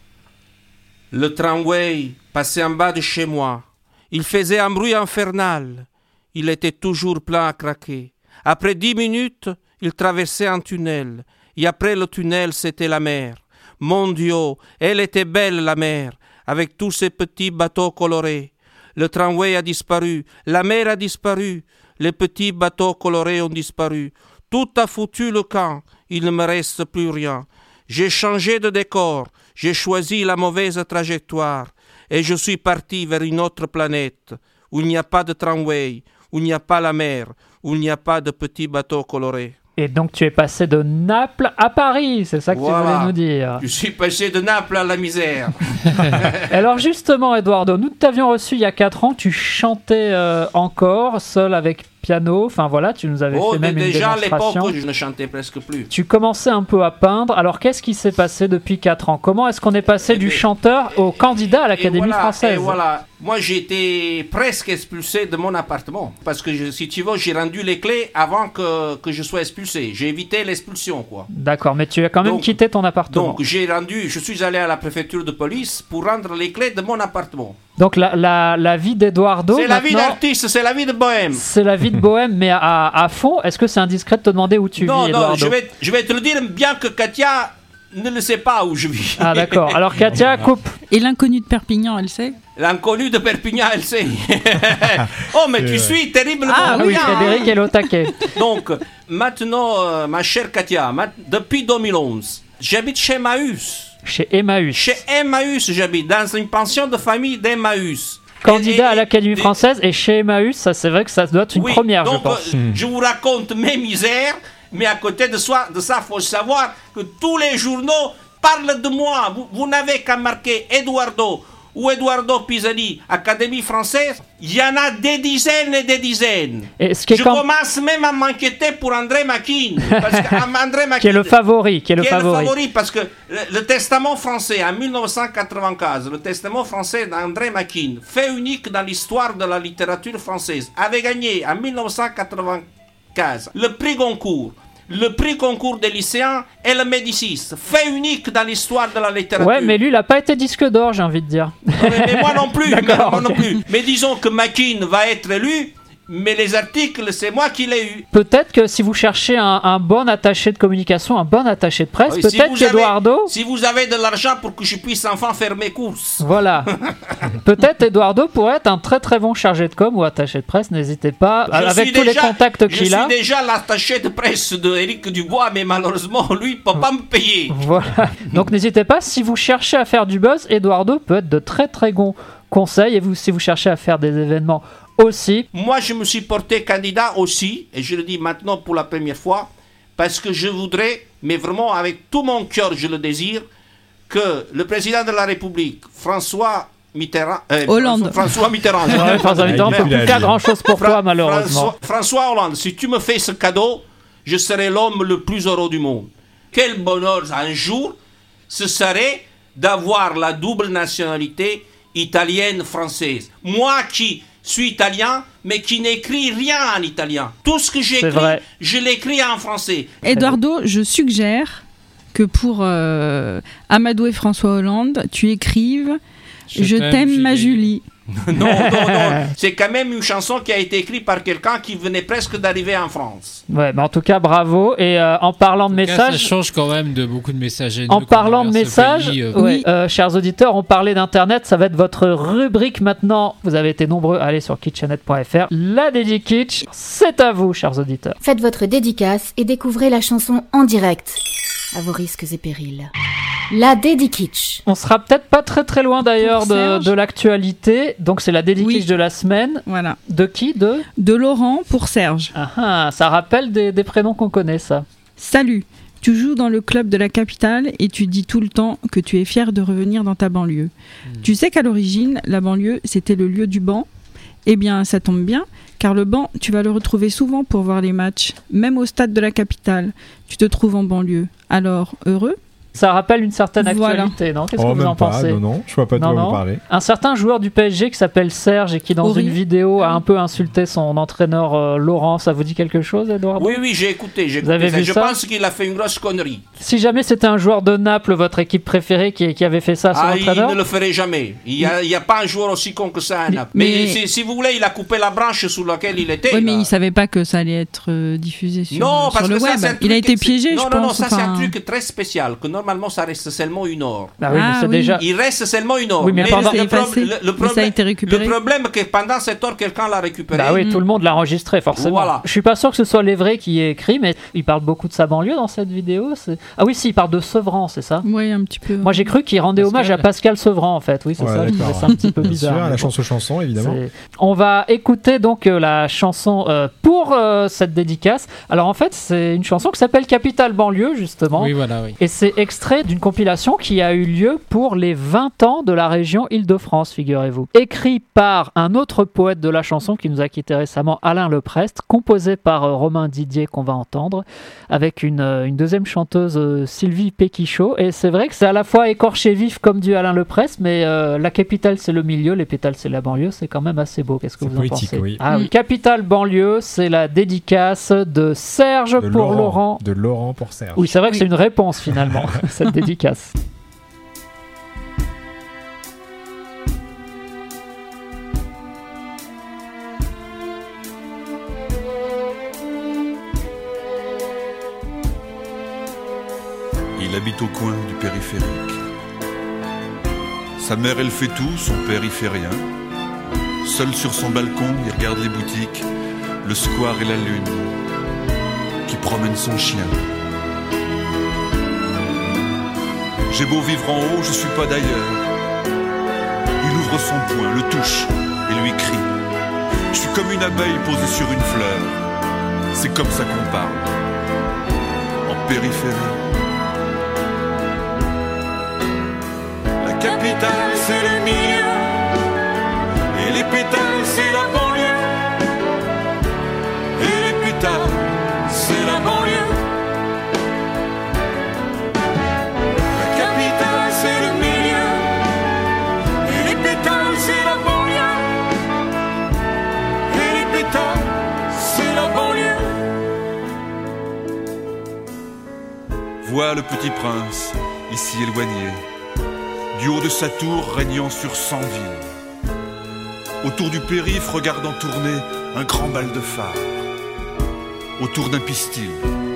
A: Le tramway passait en bas de chez moi. Il faisait un bruit infernal. Il était toujours plein à craquer. Après 10 minutes, il traversait un tunnel. Et après le tunnel, c'était la mer. Mon Dieu, elle était belle, la mer, avec tous ces petits bateaux colorés. Le tramway a disparu, la mer a disparu, les petits bateaux colorés ont disparu. Tout a foutu le camp, il ne me reste plus rien. J'ai changé de décor, j'ai choisi la mauvaise trajectoire et je suis parti vers une autre planète où il n'y a pas de tramway, où il n'y a pas la mer, où il n'y a pas de petits bateaux colorés.
B: Et donc tu es passé de Naples à Paris, c'est ça que tu voulais nous dire?
A: Je suis passé de Naples à la misère.
B: Alors justement, Eduardo, nous t'avions reçu il y a 4 ans, tu chantais encore, seul avec piano, enfin voilà, tu nous avais fait même une démonstration.
A: Déjà à l'époque, je ne chantais presque plus.
B: Tu commençais un peu à peindre, alors qu'est-ce qui s'est passé depuis 4 ans? Comment est-ce qu'on est passé du chanteur au candidat à l'Académie française?
A: Et voilà, moi j'ai été presque expulsé de mon appartement, parce que si tu veux, j'ai rendu les clés avant que je sois expulsé. J'ai évité l'expulsion, quoi.
B: D'accord, mais tu as quand même quitté ton appartement.
A: Donc je suis allé à la préfecture de police pour rendre les clés de mon appartement.
B: Donc la vie d'Eduardo,
A: c'est la vie d'artiste, c'est la vie de bohème.
B: C'est la vie de bohème, mais à fond. Est-ce que c'est indiscret de te demander où tu vis, Eduardo?
A: Non, je vais te le dire, bien que Katia ne le sait pas où je vis.
B: Ah d'accord, alors Katia, coupe.
G: Et l'inconnu de Perpignan, elle sait?
A: L'inconnu de Perpignan, elle sait. Oh, mais tu suis terriblement
B: oui, Frédéric est au taquet.
A: Donc, maintenant, ma chère Katia, depuis 2011, j'habite chez Emmaüs.
B: Chez Emmaüs.
A: Chez Emmaüs, j'habite dans une pension de famille d'Emmaüs.
B: candidat à l'Académie française, et chez Emmaüs, ça c'est vrai que ça doit être une première,
A: donc,
B: je pense.
A: Je vous raconte mes misères, mais à côté de ça, faut savoir que tous les journaux parlent de moi. Vous n'avez qu'à marquer Eduardo ou Eduardo Pisani, Académie française, il y en a des dizaines et des dizaines. Je commence même à m'inquiéter pour André Makin.
B: Qui est le favori.
A: Parce que le testament français en 1995, le testament français d'André Makin, fait unique dans l'histoire de la littérature française, avait gagné en 1995 le prix Goncourt. Le prix concours des lycéens et le Médicis, fait unique dans l'histoire de la littérature.
B: Ouais, mais lui, il n'a pas été disque d'or, j'ai envie de dire.
A: Mais moi non plus, Mais disons que Makin va être élu, mais les articles, c'est moi qui l'ai eu.
B: Peut-être que si vous cherchez un bon attaché de communication, un bon attaché de presse, peut-être qu'Eduardo...
A: Si vous avez de l'argent pour que je puisse enfin faire mes courses.
B: Voilà. Peut-être Eduardo pourrait être un très très bon chargé de com ou attaché de presse, n'hésitez pas, avec tous les contacts qu'il a.
A: Je suis déjà l'attaché de presse d'Éric Dubois, mais malheureusement, lui, il ne peut pas me payer.
B: Voilà. Donc n'hésitez pas, si vous cherchez à faire du buzz, Eduardo peut être de très très bons conseils, et si vous cherchez à faire des événements aussi.
A: Moi, je me suis porté candidat aussi, et je le dis maintenant pour la première fois, parce que je voudrais, mais vraiment avec tout mon cœur, je le désire, que le président de la République, François Mitterrand... François Mitterrand.
B: François Mitterrand ne peut plus faire grand-chose pour toi, malheureusement.
A: François Hollande, si tu me fais ce cadeau, je serai l'homme le plus heureux du monde. Quel bonheur un jour, ce serait d'avoir la double nationalité italienne-française. Moi qui suis italien, mais qui n'écris rien en italien. Tout ce que j'écris, je l'écris en français.
G: Eduardo, je suggère que pour Amadou et François Hollande, tu écrives « Je t'aime, ma Julie ».
A: Non. C'est quand même une chanson qui a été écrite par quelqu'un qui venait presque d'arriver en France.
B: Ouais, mais en tout cas, bravo. Et en parlant de messages...
H: Ça change quand même de beaucoup de messages.
B: En parlant de messages, chers auditeurs, on parlait d'Internet. Ça va être votre rubrique maintenant. Vous avez été nombreux à aller sur kitchenet.fr. La Dédikitsch, c'est à vous, chers auditeurs.
I: Faites votre dédicace et découvrez la chanson en direct, à vos risques et périls. La Dédikitsch.
B: On sera peut-être pas très très loin d'ailleurs de l'actualité. Donc c'est la Dédikitsch de la semaine.
G: Voilà.
B: De qui?
G: De Laurent pour Serge.
B: Ça rappelle des prénoms qu'on connaît, ça.
G: Salut. Tu joues dans le club de la capitale et tu dis tout le temps que tu es fier de revenir dans ta banlieue. Tu sais qu'à l'origine, la banlieue, c'était le lieu du banc. Eh bien, ça tombe bien, car le banc, tu vas le retrouver souvent pour voir les matchs. Même au stade de la capitale, tu te trouves en banlieue. Alors, heureux ?
B: Ça rappelle une certaine actualité, non? Qu'est-ce que vous en pensez?
F: Non, je vois pas de quoi vous parlez.
B: Un certain joueur du PSG qui s'appelle Serge et qui, dans une vidéo, a un peu insulté son entraîneur Laurent. Ça vous dit quelque chose, Eduardo?
A: Oui, j'ai écouté.
B: Vous avez vu
A: je
B: ça?
A: pense qu'il a fait une grosse connerie.
B: Si jamais c'était un joueur de Naples, votre équipe préférée, qui avait fait ça à son entraîneur?
A: Il ne le ferait jamais. Il n'y a pas un joueur aussi con que ça à Naples. Mais si vous voulez, il a coupé la branche sur laquelle il était.
G: Oui, mais il ne savait pas que ça allait être diffusé sur le web. Il a été piégé, je pense.
A: Non, ça c'est un truc très spécial, que normalement ça reste seulement une heure.
B: Déjà...
A: Il reste seulement une heure.
B: Oui, mais
G: ça a été récupéré.
A: Le problème est que pendant cette heure, quelqu'un l'a récupéré.
B: Tout le monde l'a enregistré, forcément.
A: Voilà.
B: Je suis pas sûr que ce soit l'Evray qui ait écrit, mais il parle beaucoup de sa banlieue dans cette vidéo. Ah oui, il parle de Sevran, c'est ça?
G: Oui, un petit peu.
B: Moi, j'ai cru qu'il rendait hommage à Pascal Sevran, en fait. Oui, c'est ça. C'est un petit peu bizarre.
F: Bien sûr, la chanson, évidemment.
B: On va écouter donc la chanson pour cette dédicace. Alors, en fait, c'est une chanson qui s'appelle Capitale Banlieue, justement.
H: Oui, voilà, oui.
B: Et c'est extrait d'une compilation qui a eu lieu pour les 20 ans de la région Île-de-France, figurez-vous. Écrit par un autre poète de la chanson qui nous a quitté récemment, Alain Leprest, composé par Romain Didier, qu'on va entendre, avec une deuxième chanteuse, Sylvie Péquichot. Et c'est vrai que c'est à la fois écorché vif comme du Alain Leprest, mais la capitale c'est le milieu, les pétales c'est la banlieue, c'est quand même assez beau. Qu'est-ce que vous en pensez?
F: Oui.
B: Oui. Capitale banlieue, c'est la dédicace de Serge pour Laurent.
F: De Laurent pour Serge.
B: Oui, c'est vrai que c'est une réponse finalement, cette dédicace.
N: Il habite au coin du périphérique. Sa mère, elle fait tout, son père, il fait rien. Seul sur son balcon, il regarde les boutiques, le square et la lune, qui promène son chien. J'ai beau vivre en haut, je suis pas d'ailleurs. Il ouvre son poing, le touche et lui crie. Je suis comme une abeille posée sur une fleur. C'est comme ça qu'on parle. En périphérie. La capitale, c'est le milieu. Et les pétales, c'est la banlieue. Et les pétales, c'est la banlieue. La capitale, c'est le milieu. Et les pétales, c'est la banlieue. Et les pétales, c'est la banlieue. Vois le petit prince, ici éloigné, du haut de sa tour régnant sur 100 villes. Autour du périph' regardant tourner un grand bal de phare. Autour d'un pistil.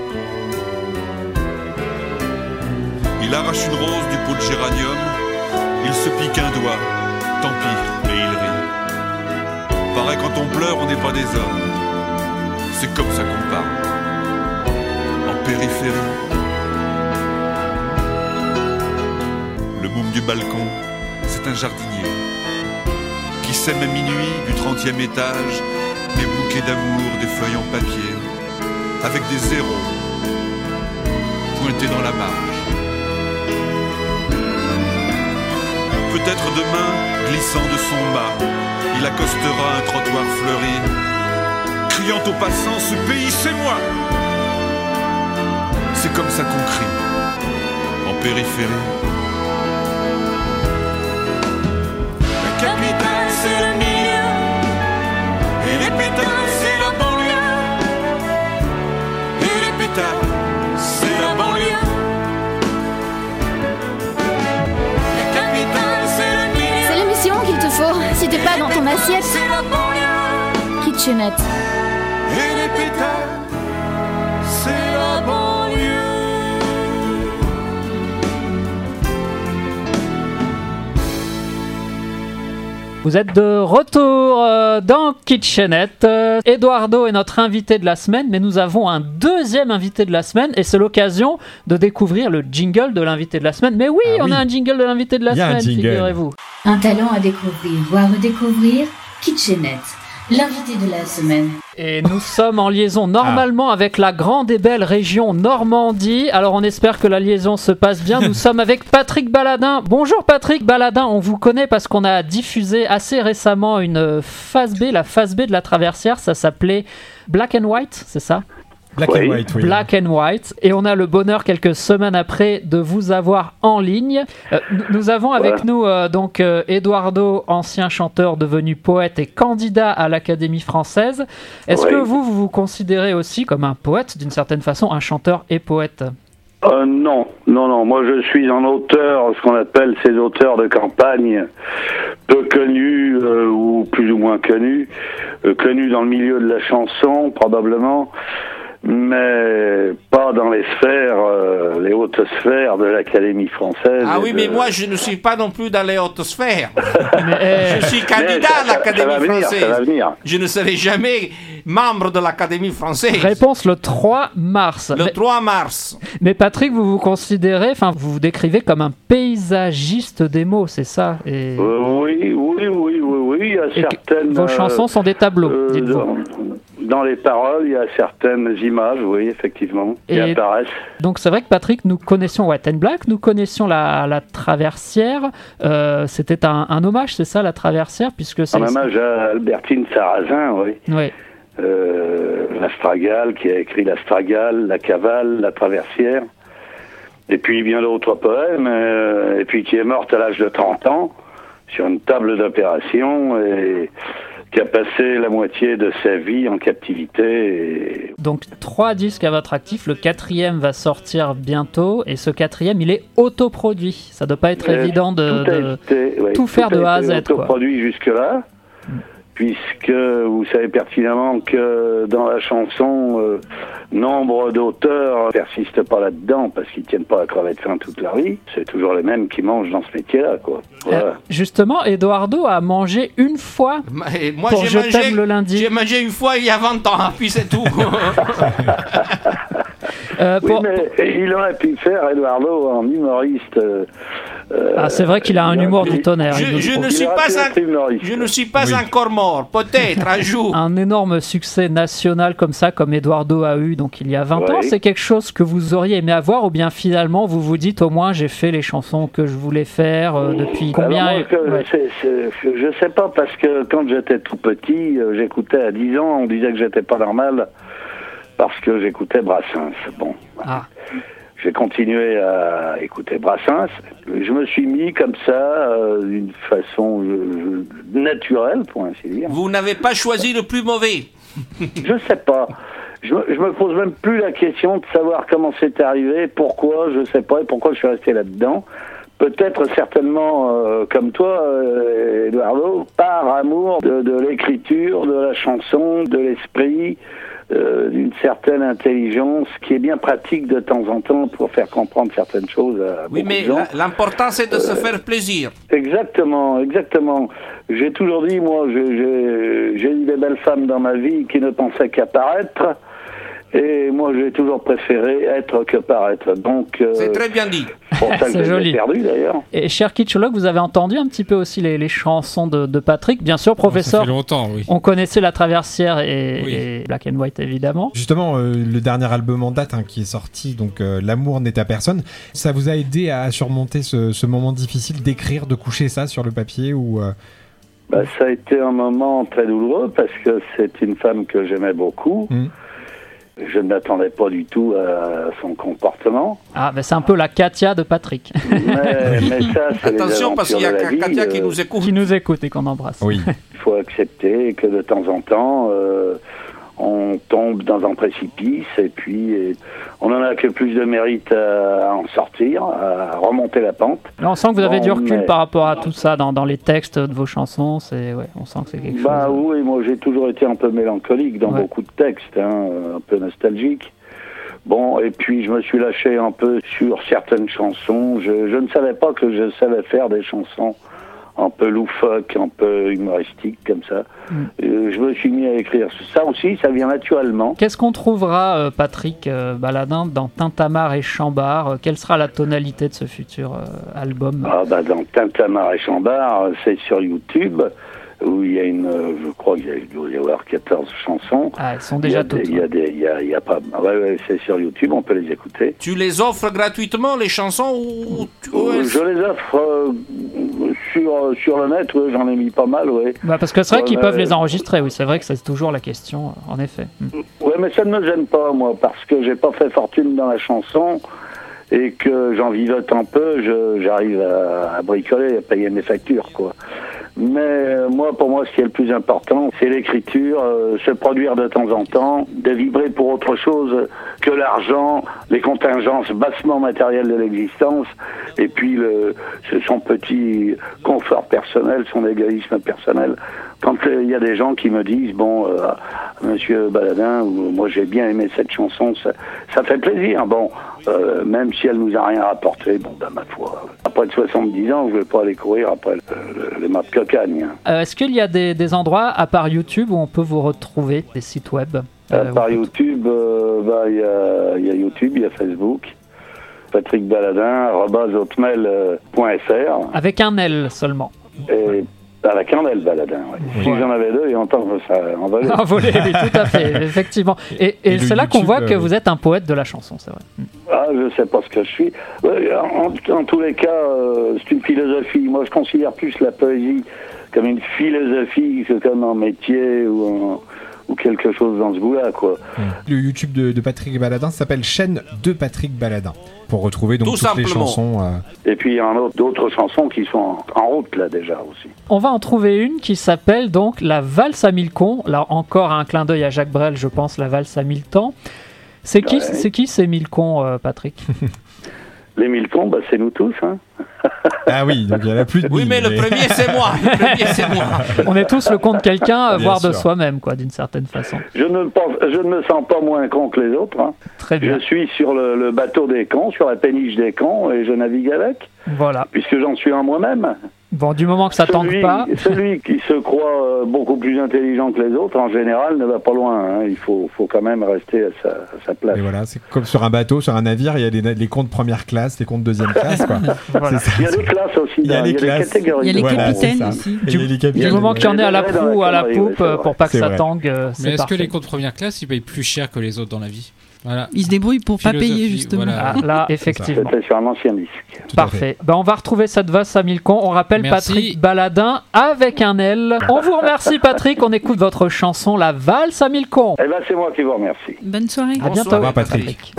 N: Il arrache une rose du pot de géranium. Il se pique un doigt. Tant pis, et il rit. Pareil, quand on pleure, on n'est pas des hommes. C'est comme ça qu'on parle. En périphérie. Le môme du balcon, c'est un jardinier qui sème à minuit du 30e étage des bouquets d'amour, des feuilles en papier, avec des zéros pointés dans la marge. Peut-être demain, glissant de son mât, il accostera un trottoir fleuri, criant aux passants, ce pays c'est moi. C'est comme ça qu'on crie, en périphérie. La capitale c'est le milieu, et les pétales c'est la banlieue. Et les pétales c'est la banlieue. La capitale c'est le milieu.
I: C'est l'émission qu'il te faut, si t'es pas dans ton assiette.
N: C'est la banlieue.
I: Kitchenette.
N: Et les pétales c'est la banlieue.
B: Vous êtes de retour dans Kitchenette. Eduardo est notre invité de la semaine, mais nous avons un deuxième invité de la semaine et c'est l'occasion de découvrir le jingle de l'invité de la semaine. Mais oui, on a un jingle de l'invité de la semaine, figurez-vous.
I: Un talent à découvrir ou à redécouvrir, Kitchenette, l'invité de la semaine.
B: Et nous sommes en liaison normalement avec la grande et belle région Normandie. Alors on espère que la liaison se passe bien. Nous sommes avec Patrick Baladin. Bonjour Patrick Baladin, on vous connaît parce qu'on a diffusé assez récemment une phase B, la phase B de la Traversière. Ça s'appelait Black and White, c'est ça ?
F: Black and White, oui.
B: Black and White. Et on a le bonheur, quelques semaines après, de vous avoir en ligne. Nous avons avec nous donc Eduardo, ancien chanteur devenu poète et candidat à l'Académie française. Est-ce que vous vous considérez aussi comme un poète, d'une certaine façon, un chanteur et poète ?
O: Non. Moi, je suis un auteur, ce qu'on appelle ces auteurs de campagne, peu connus ou plus ou moins connus dans le milieu de la chanson, probablement, mais pas dans les sphères, les hautes sphères de l'Académie française.
A: Ah oui, mais moi, je ne suis pas non plus dans les hautes sphères. Je suis candidat à l'Académie française.
O: Ça va venir.
A: Je ne serai jamais membre de l'Académie française.
B: Réponse le 3 mars.
A: 3 mars.
B: Mais Patrick, vous vous considérez, enfin, vous vous décrivez comme un paysagiste des mots, c'est ça ? Et...
O: Oui. Il y a certaines.
B: Vos chansons sont des tableaux, dites-vous.
O: Dans les paroles, il y a certaines images, oui, effectivement, qui apparaissent.
B: Donc c'est vrai que Patrick, nous connaissions White and Black, nous connaissions la Traversière. C'était un hommage, c'est ça, la Traversière, puisque c'est...
O: Un hommage à Albertine Sarrazin, oui.
B: Oui.
O: L'Astragale, qui a écrit l'Astragale, la Cavale, la Traversière, et puis bien d'autres poèmes, et puis qui est morte à l'âge de 30 ans, sur une table d'opération, et qui a passé la moitié de sa vie en captivité.
B: Donc 3 disques à votre actif, le 4e va sortir bientôt, et ce 4e, il est autoproduit. Ça doit pas être évident de tout faire de A à Z.
O: Autoproduit jusque-là, puisque vous savez pertinemment que dans la chanson, nombre d'auteurs persistent pas là-dedans parce qu'ils tiennent pas la crevette fin toute leur vie. C'est toujours les mêmes qui mangent dans ce métier-là, quoi. Voilà.
B: Justement, Eduardo a mangé une fois
A: moi,
B: pour Je t'aime le lundi.
A: J'ai mangé une fois il y a 20 ans, puis c'est tout.
O: Oui, mais il aurait pu faire Eduardo en humoriste.
B: C'est vrai qu'il a un humour du tonnerre.
A: Je ne suis pas encore mort, peut-être un jour.
B: Un énorme succès national comme ça, comme Eduardo a eu donc il y a 20 ans, c'est quelque chose que vous auriez aimé avoir, ou bien finalement vous vous dites au moins j'ai fait les chansons que je voulais faire depuis combien?
O: Alors moi, je sais pas, parce que quand j'étais tout petit, j'écoutais à 10 ans, on disait que j'étais pas normal parce que j'écoutais Brassens. Bon. J'ai continué à écouter Brassens. Je me suis mis comme ça, d'une façon naturelle, pour ainsi dire.
A: Vous n'avez pas choisi le plus mauvais.
O: Je sais pas. Je me pose même plus la question de savoir comment c'est arrivé, pourquoi, je sais pas, et pourquoi je suis resté là-dedans. Peut-être certainement, comme toi, Eduardo, par amour de l'écriture, de la chanson, de l'esprit, d'une certaine intelligence qui est bien pratique de temps en temps pour faire comprendre certaines choses à beaucoup de gens.
A: L'important c'est de se faire plaisir.
O: Exactement. J'ai toujours dit, moi, j'ai eu des belles femmes dans ma vie qui ne pensaient qu'à paraître. Et moi, j'ai toujours préféré être que paraître. Donc,
A: c'est très bien dit.
O: Pour ça que j'ai perdu, d'ailleurs.
B: Et cher Kitschologue, vous avez entendu un petit peu aussi les chansons de Patrick. Bien sûr, professeur,
H: ça fait longtemps, oui.
B: On connaissait La Traversière et Black and White, évidemment.
F: Justement, le dernier album en date qui est sorti, donc L'amour n'est à personne, ça vous a aidé à surmonter ce moment difficile d'écrire, de coucher ça sur le papier ou
O: ça a été un moment très douloureux parce que c'est une femme que j'aimais beaucoup. Je ne m'attendais pas du tout à son comportement.
B: C'est un peu la Katia de Patrick.
O: Mais ça, c'est
A: attention, parce qu'il y a Katia qui nous écoute.
B: Qui nous écoute et qu'on embrasse.
F: Oui.
O: Il faut accepter que de temps en temps, on tombe dans un précipice et puis on n'en a que plus de mérite à en sortir, à remonter la pente.
B: Là, on sent que vous avez du recul par rapport à tout ça dans les textes de vos chansons. On sent que c'est quelque chose.
O: Oui, moi j'ai toujours été un peu mélancolique dans beaucoup de textes, un peu nostalgique. Bon, et puis je me suis lâché un peu sur certaines chansons. Je ne savais pas que je savais faire des chansons un peu loufoque, un peu humoristique comme ça. Je me suis mis à écrire. Ça aussi, ça vient naturellement.
B: Qu'est-ce qu'on trouvera, Patrick Baladin, dans Tintamarre et Chambard? Quelle sera la tonalité de ce futur album?
O: Dans Tintamarre et Chambard, c'est sur YouTube, où il y a je crois qu'il doit y avoir 14 chansons.
B: Elles sont déjà toutes.
O: Il y a pas. C'est sur YouTube, on peut les écouter.
A: Tu les offres gratuitement, les chansons ou
O: je les offre sur le net, j'en ai mis pas mal,
B: parce que c'est vrai qu'ils peuvent les enregistrer, c'est vrai que c'est toujours la question, en effet.
O: Oui, mais ça ne me gêne pas, moi, parce que j'ai pas fait fortune dans la chanson et que j'en vivote un peu, j'arrive à bricoler, à payer mes factures, quoi. Mais pour moi, ce qui est le plus important, c'est l'écriture, se produire de temps en temps, de vibrer pour autre chose que l'argent, les contingences bassement matérielles de l'existence, et puis son petit confort personnel, son égoïsme personnel. Quand il y a des gens qui me disent, Monsieur Baladin, moi j'ai bien aimé cette chanson, ça fait plaisir. Même si elle nous a rien rapporté, ma foi. Après 70 ans, je ne vais pas aller courir après les maps de cocagne.
B: Est-ce qu'il y a des endroits, à part YouTube, où on peut vous retrouver, des sites web?
O: À part YouTube, il y a YouTube, il y a Facebook. Patrick Baladin, @hotmail.fr.
B: Avec un L seulement.
O: Et avec un L, Baladin, Si j'en avais deux, et entendre ça envoler.
B: Envoler, oui, tout à fait, effectivement. Et c'est là qu'on voit que vous êtes un poète de la chanson, c'est vrai.
O: Je sais pas ce que je suis. En tous les cas, c'est une philosophie. Moi, je considère plus la poésie comme une philosophie que comme un métier ou quelque chose dans ce goût-là, quoi.
F: Le YouTube de Patrick Baladin s'appelle Chaîne de Patrick Baladin, pour retrouver donc toutes les chansons.
O: Et puis il y a d'autres chansons qui sont en route là déjà aussi.
B: On va en trouver une qui s'appelle donc La valse à 1000 cons. Là encore un clin d'œil à Jacques Brel, je pense, La valse à 1000 temps. C'est qui ces 1000 cons, Patrick?
O: Les 1000 cons, c'est nous tous, hein.
F: Ah oui, donc il y en a plus de 1000.
A: Oui, mais le premier, c'est moi.
B: On est tous le con de quelqu'un, voire de soi-même, quoi, d'une certaine façon.
O: Je ne me sens pas moins con que les autres. Hein.
B: Très bien.
O: Je suis sur le bateau des cons, sur la péniche des cons, et je navigue avec.
B: Voilà.
O: Puisque j'en suis un moi-même.
B: Bon, du moment que ça tangue pas.
O: Celui qui se croit beaucoup plus intelligent que les autres, en général, ne va pas loin. Hein. Il faut quand même rester à sa place.
F: Et voilà, c'est comme sur un bateau, sur un navire, il y a les comptes première classe, les comptes deuxième classe. Quoi.
O: Voilà. Il y a des classes aussi.
F: Il y a les
O: catégories.
G: Il y a les capitaines aussi.
B: Du moment qu'il y en ait à la proue ou à la poupe, pour pas que ça tangue, c'est
H: Mais est-ce
B: parfait.
H: que les comptes première classe, ils payent plus cher que les autres dans la vie? Voilà.
G: Ils se débrouillent pour pas payer, justement.
H: Voilà.
B: Ah, là, effectivement.
O: C'était sur un ancien disque.
B: Parfait. Ben, on va retrouver cette valse à 1000 cons. On rappelle
H: Merci.
B: Patrick Baladin avec un L. On vous remercie, Patrick. On écoute votre chanson, La valse à 1000 cons.
O: Eh ben, c'est moi qui vous remercie.
G: Bonne soirée.
B: À bientôt.
F: Au revoir, Patrick.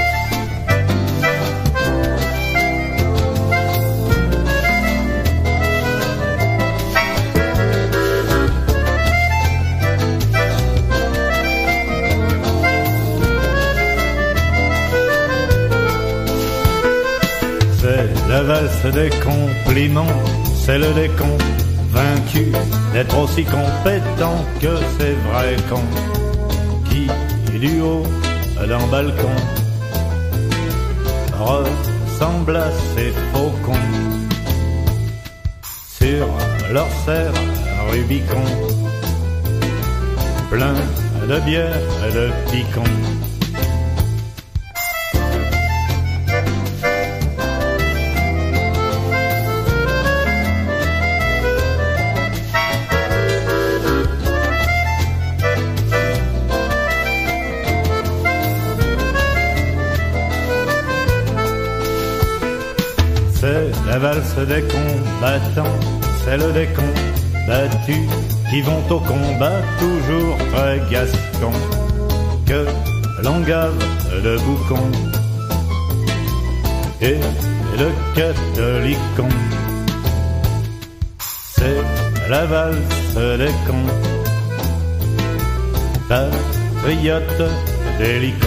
P: La valse des compliments, celle des convaincus d'être aussi compétent que ces vrais cons qui, du haut d'un balcon, ressemblent à ces faucons sur leur serre Rubicon, plein de bière et de picon. C'est la valse des combattants, celle des combattus qui vont au combat toujours très gascons, que l'on gave de boucons et de catholicons. C'est la valse des cons, patriotes délicons.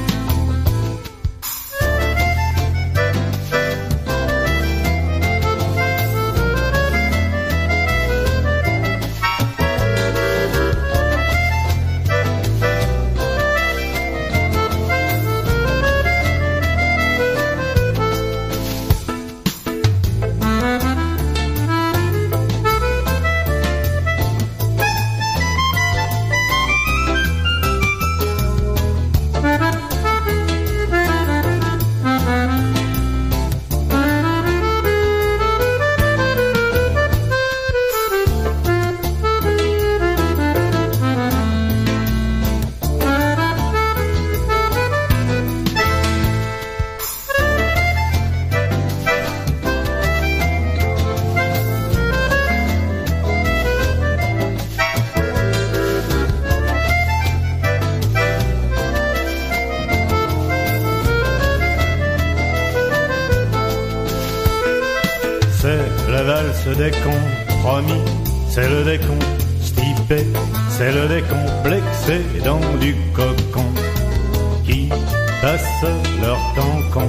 P: La valse des compromis, celle des constipés, celle des complexés dans du cocon, qui passent leur temps con.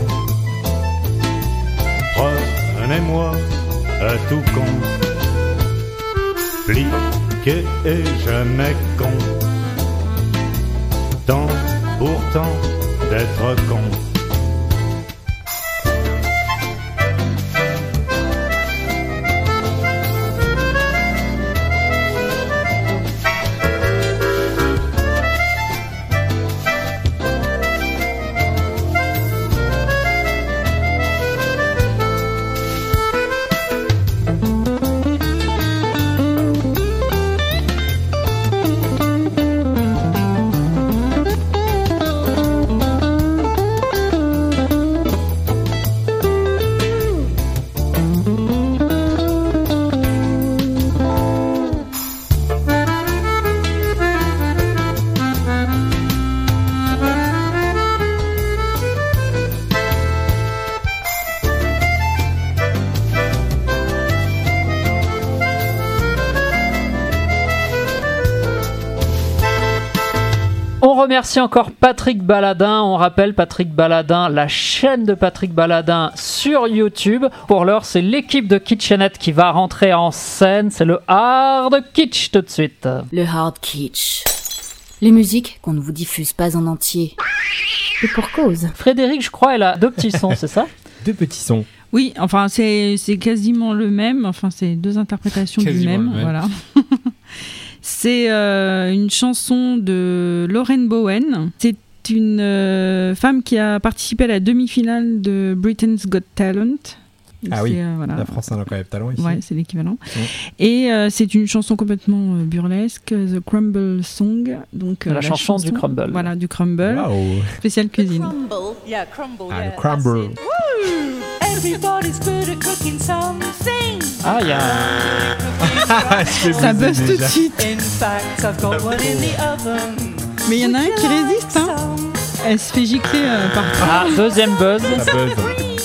P: Prenez-moi à tout con, pliqué et jamais con, tant pourtant d'être con.
B: On remercie encore Patrick Baladin. On rappelle Patrick Baladin, la chaîne de Patrick Baladin sur YouTube. Pour l'heure, c'est l'équipe de Kitchenette qui va rentrer en scène. C'est le Hard Kitsch tout de suite.
I: Le Hard Kitsch. Les musiques qu'on ne vous diffuse pas en entier. Et pour cause.
B: Frédéric, je crois, elle a 2 petits sons, c'est ça?
F: 2 petits sons.
G: Oui, enfin c'est quasiment le même. Enfin c'est 2 interprétations du même. Voilà. C'est une chanson de Lauren Bowen. C'est une femme qui a participé à la demi-finale de Britain's Got Talent.
F: Ah oui, voilà. La France a un incroyable talent ici.
G: Ouais, c'est l'équivalent. Et c'est une chanson complètement burlesque, The Crumble Song. Donc,
B: la chanson du crumble.
G: Voilà, du crumble.
F: Wow.
G: Spéciale cuisine.
K: Yeah, crumble.
F: Ah, le crumble.
K: Everybody's good at cooking something.
B: Ah, il y a...
G: Ça buzz tout de suite.
K: In fact, I've got one in the oven.
G: Mais il y en a un qui résiste, hein. Elle se fait gicler partout.
B: Ah, deuxième buzz.
F: Ça buzz.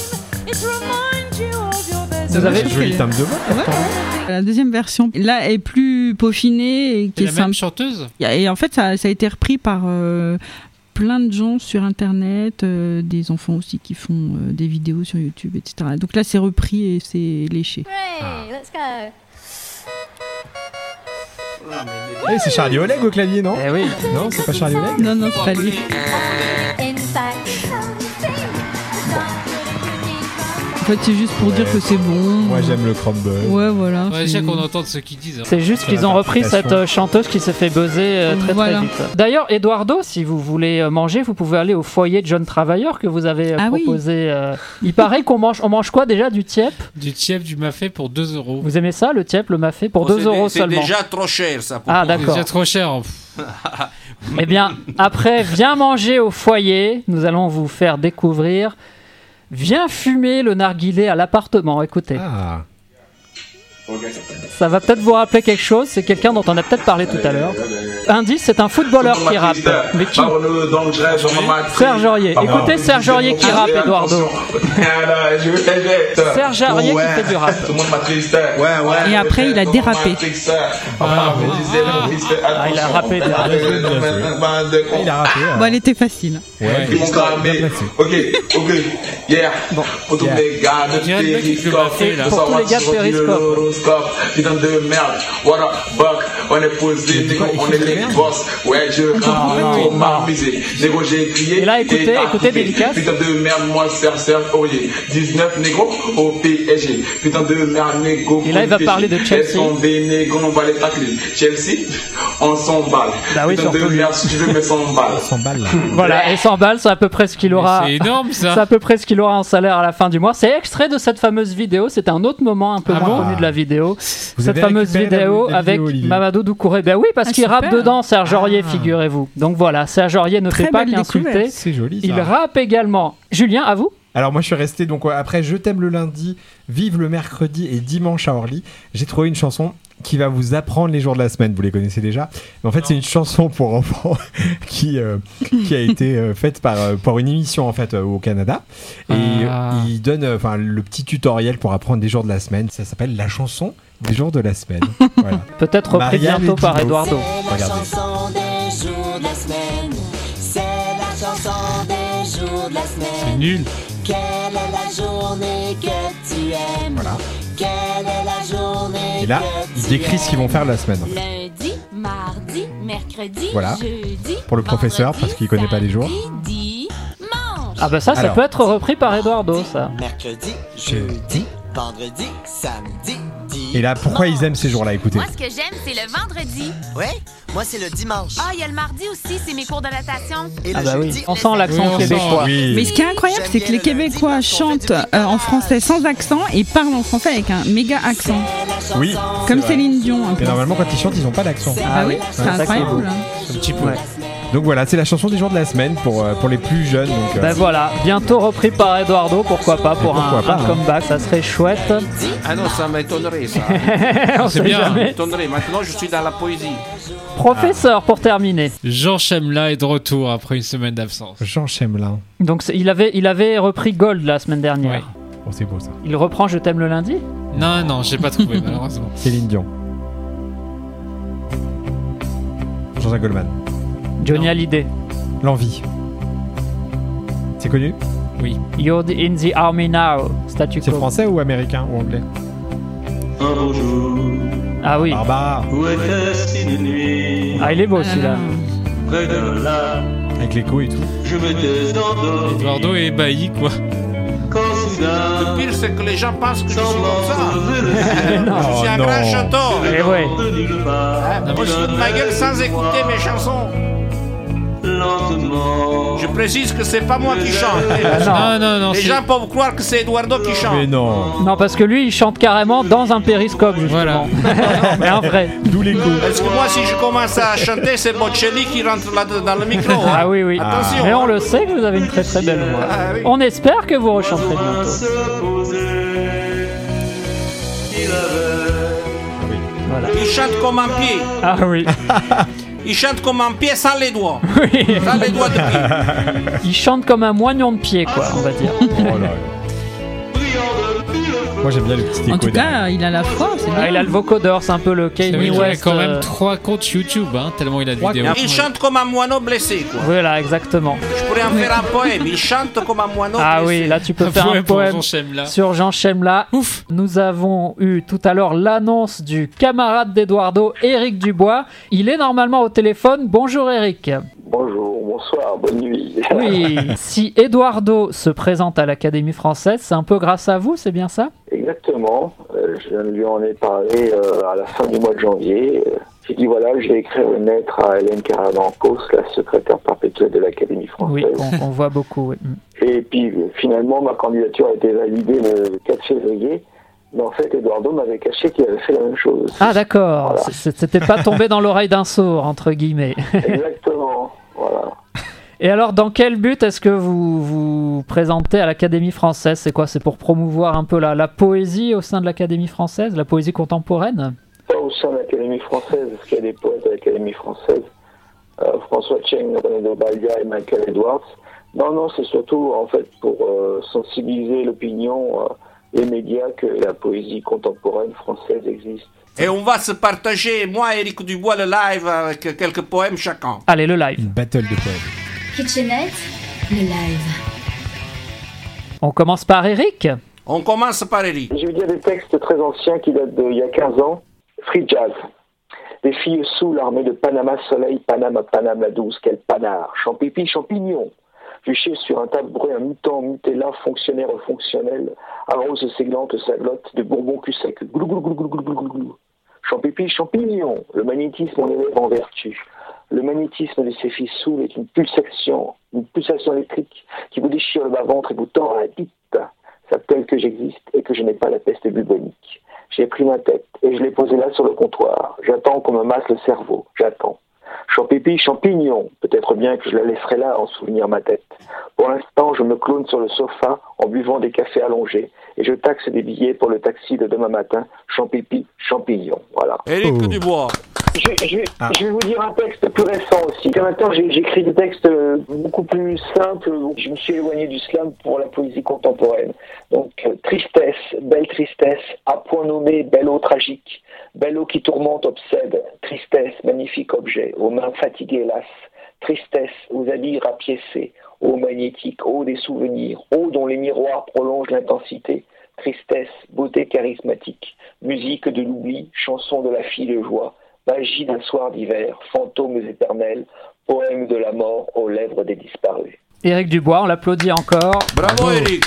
B: Vous avez
F: une jolie timbre de voix.
G: La deuxième version, là, est plus peaufinée et qui est
H: la même chanteuse.
G: Et en fait, ça a été repris par plein de gens sur Internet, des enfants aussi qui font des vidéos sur YouTube, etc. Donc là, c'est repris et c'est léché.
K: Hooray, let's go.
F: Eh, c'est Charlie Oleg au clavier, non?
B: Eh oui.
F: Non, c'est pas Charlie Oleg?
G: Non, non, c'est pas lui. En fait, c'est juste pour dire que c'est bon.
F: Moi, j'aime le crumble.
G: Ouais, voilà.
H: Ouais, je sais qu'on entend ce qu'ils disent. Hein.
B: C'est juste qu'ils ont repris cette chanteuse qui s'est fait buzzer très vite. D'ailleurs, Eduardo, si vous voulez manger, vous pouvez aller au foyer de jeunes travailleurs que vous avez proposé. Il paraît qu'on mange quoi déjà? Du tiep?
H: Du tiep, du mafé pour 2 €.
B: Vous aimez ça, le tiep, le mafé pour 2 € seulement?
A: C'est déjà trop cher, ça.
B: Ah, d'accord.
H: C'est déjà trop cher.
B: Eh bien, après, viens manger au foyer. Nous allons vous faire découvrir. Viens fumer le narguilé à l'appartement. Écoutez.
F: Ah.
B: Ça va peut-être vous rappeler quelque chose. C'est quelqu'un dont on a peut-être parlé tout à l'heure. Indice, c'est un footballeur qui rappe. Mais qui? Serge Aurier. Écoutez Serge Aurier qui rappe, Eduardo. Serge Aurier qui fait du rap.
G: Et après, il a dérapé.
B: Il a rappé.
F: Il a rappé.
G: Bon, elle était facile.
F: Ouais, bien placé.
Q: Ok, yeah.
B: Bon.
Q: Pour tous les gars de Périscope.
B: Pour tous les gars de Périscope.
Q: Putain de merde. What up, Buck? On est posé, on est les boss. Ouais, je rentre, m'a misé. Négro, j'ai crié.
B: Et là, écoutez, dédicace.
Q: Putain de merde, moi, Serge Aurier. 19 négro au PSG. Putain de merde, négro.
B: Et là, il va parler de Chelsea.
Q: Laisse tomber, négro, on va les tacler. Chelsea, on s'emballe.
B: Bah oui,
Q: putain de merde, si tu veux, mais 100 balles.
F: 100 balles, là.
B: Voilà, et 100 balles, c'est à peu près ce qu'il aura.
H: C'est énorme, ça.
B: C'est à peu près ce qu'il aura en salaire à la fin du mois. C'est extrait de cette fameuse vidéo. C'est un autre moment un peu moins connu de la vidéo. Cette fameuse vidéo avec Mamadou Doucouré. Ben oui, parce qu'il rappe dedans, Serge Aurier, figurez-vous. Donc voilà, Serge Aurier ne fait pas qu'insulter.
F: C'est joli, ça.
B: Il rappe également. Julien, à vous?
F: Alors moi je suis resté donc après Je t'aime le lundi, Vive le mercredi et Dimanche à Orly. J'ai trouvé une chanson qui va vous apprendre les jours de la semaine. Vous les connaissez déjà. Mais en fait c'est une chanson pour enfants qui a été faite par une émission en fait au Canada. Et il donne le petit tutoriel pour apprendre les jours de la semaine. Ça s'appelle la chanson des jours de la semaine. Voilà.
B: Peut-être repris bientôt par Eduardo.
E: C'est la chanson des jours de la semaine. C'est la chanson des jours de la semaine.
H: C'est nul.
E: Quelle est la journée que tu aimes?
F: Voilà.
E: Quelle est la journée
F: Et là,
E: que
F: il
E: tu
F: décrit ce qu'ils vont faire la semaine.
E: Lundi, mardi, mercredi,
F: voilà.
E: jeudi,
F: pour le professeur parce qu'il connaît pas les jours.
E: dimanche.
B: Ah bah ça peut être repris par Eduardo, ça.
E: Mercredi, jeudi, vendredi, samedi.
F: Et là, pourquoi ils aiment ces jours-là? Écoutez.
R: Moi, ce que j'aime, c'est le vendredi.
S: Ouais, moi, c'est le dimanche.
R: Ah, il y a le mardi aussi, c'est mes cours de natation.
S: Et
B: ah
S: le
B: bah
S: jeudi,
B: oui, on sent l'accent québécois.
F: Oui.
G: Mais ce qui est incroyable, c'est que les Québécois chantent en français sans accent et parlent en français avec un méga accent.
F: Oui.
G: Comme Céline Dion. Un peu.
F: Et normalement, quand ils chantent, ils n'ont pas d'accent.
G: Ah oui, c'est incroyable.
F: Un petit peu. Donc voilà, c'est la chanson des jours de la semaine pour les plus jeunes. Donc,
B: ben voilà, bientôt repris par Eduardo, pourquoi pas, pour un comeback, ça serait chouette.
A: Ah non, ça m'étonnerait ça.
B: C'est bien.
A: Ça m'étonnerait. Maintenant, je suis dans la poésie.
B: Professeur, pour terminer.
H: Jean Chemla est de retour après une semaine d'absence.
F: Jean Chemla.
B: Donc il avait repris Gold la semaine dernière.
H: Ouais.
F: Oh, c'est beau ça.
B: Il reprend Je t'aime le lundi?
H: Non, j'ai pas trouvé malheureusement.
F: Céline Dion. Jean-Jacques Goldman.
B: Johnny Hallyday.
F: L'envie. C'est connu?
H: Oui.
B: You're in the army now. Statu quo.
F: C'est français ou américain ou anglais?
T: Un beau jour.
B: Ah oui.
F: Barbara.
T: Où était-ce une nuit?
B: Ah, il est beau celui-là.
T: Près d'un lac.
F: Avec l'écho et tout.
T: Je m'étais endormi.
H: Eduardo est ébahi quoi.
T: Quand
A: Le pire, c'est que les gens pensent que je suis comme ça.
B: Non.
A: Je suis un grand chanteur.
B: Eh ouais.
A: Moi, je fous de ma gueule sans écouter mes chansons. Je précise que c'est pas moi qui chante.
H: Non,
A: Les gens peuvent croire que c'est Eduardo qui chante.
F: Mais non.
B: Non, parce que lui, il chante carrément dans un périscope, justement. Mais un vrai.
F: D'où les coups.
A: Parce que moi, si je commence à chanter, c'est Bocelli qui rentre là dans le micro. Hein.
B: Ah oui, oui.
A: Attention.
B: Mais on le sait que vous avez une très très belle voix.
A: Ah, oui.
B: On espère que vous rechanterez bientôt. Voilà.
A: Il chante comme un pied.
B: Ah oui.
A: Il chante comme un pied sans les doigts.
B: Oui.
A: Sans les doigts de pied.
B: Il chante comme un moignon de pied, quoi, on va dire.
F: Oh là là. Moi j'aime bien le petit écho.
G: En tout cas, il a la foi, c'est bien.
B: Il a le vocodeur, c'est un peu le
H: C'est vrai
B: Kanye
H: qu'il a
B: West.
H: quand même 3 comptes YouTube, hein, tellement il a de vidéos.
A: Il chante comme un moineau blessé, quoi.
B: Voilà, exactement.
A: Je pourrais en faire un poème. Il chante comme un moineau
B: Ah
A: blessé.
B: oui, là tu peux faire un
H: pour
B: poème
H: Jean Chemla.
B: sur Jean Chemla.
H: Ouf.
B: Nous avons eu tout à l'heure l'annonce du camarade d'Eduardo, Éric Dubois. Il est normalement au téléphone. Bonjour Éric.
U: Bonjour, bonsoir, bonne nuit.
B: Oui, si Eduardo se présente à l'Académie française, c'est un peu grâce à vous, c'est bien ça?
U: Exactement, je lui en ai parlé à la fin du mois de janvier. J'ai dit voilà, je vais écrire une lettre à Hélène Carradancos, la secrétaire perpétuelle de l'Académie française.
B: Oui, on voit beaucoup, oui.
U: Et puis finalement, ma candidature a été validée le 4 février. Mais en fait, Eduardo m'avait caché qu'il avait fait la même chose.
B: Ah d'accord,
U: Voilà.
B: C'était pas tombé dans l'oreille d'un sourd, entre guillemets.
U: Exactement, voilà.
B: Et alors, dans quel but est-ce que vous vous présentez à l'Académie française? C'est quoi? C'est pour promouvoir un peu la poésie au sein de l'Académie française, la poésie contemporaine?
U: Pas au sein de l'Académie française, parce qu'il y a des poètes à l'Académie française. François Cheng, René Dobalia et Michael Edwards. Non, c'est surtout en fait pour sensibiliser l'opinion, les médias, que la poésie contemporaine française existe.
A: Et on va se partager, moi et Éric Dubois, le live avec quelques poèmes chacun.
B: Allez, le live.
F: Une battle de poèmes.
I: Kitchenette, le live.
B: On commence par Éric.
A: On commence par Éric.
U: Je vais dire des textes très anciens qui datent d'il y a 15 ans. Free jazz. Des filles sous l'armée de Panama Soleil, Panama, Panama la douce, quel panard. Champipi, champignon. Juché sur un tabouret, un mutant, mutella, fonctionnaire fonctionnel, arrose séglante sa glotte, de bourbon cul sec, glou glou glou glou glou glou glou. Champipi, champignon. Le magnétisme en élève en vertu. Le magnétisme de ces filles saoules est une pulsation électrique qui vous déchire le bas-ventre et vous tord à la bite. Savent-elles que j'existe et que je n'ai pas la peste bubonique? J'ai pris ma tête et je l'ai posée là sur le comptoir. J'attends qu'on me masse le cerveau. J'attends. Champipi, champignon. Peut-être bien que je la laisserai là en souvenir ma tête. Pour l'instant, je me clone sur le sofa en buvant des cafés allongés et je taxe des billets pour le taxi de demain matin. Champipi, champignon. Voilà.
A: Éric Dubois.
U: Je vais vous dire un texte plus récent aussi. Maintenant, j'écris des textes beaucoup plus simples. Je me suis éloigné du slam pour la poésie contemporaine. Donc, tristesse, belle tristesse, à point nommé, belle eau tragique. Belle eau qui tourmente, obsède. Tristesse, magnifique objet, aux mains fatiguées, hélas. Tristesse, aux habits rapiécés. Eau magnétique, eau des souvenirs. Eau dont les miroirs prolongent l'intensité. Tristesse, beauté charismatique. Musique de l'oubli, chanson de la fille de joie. Magie d'un soir d'hiver, fantômes éternels, poème de la mort aux lèvres des disparus.
B: Éric Dubois, on l'applaudit encore.
A: Bravo Éric.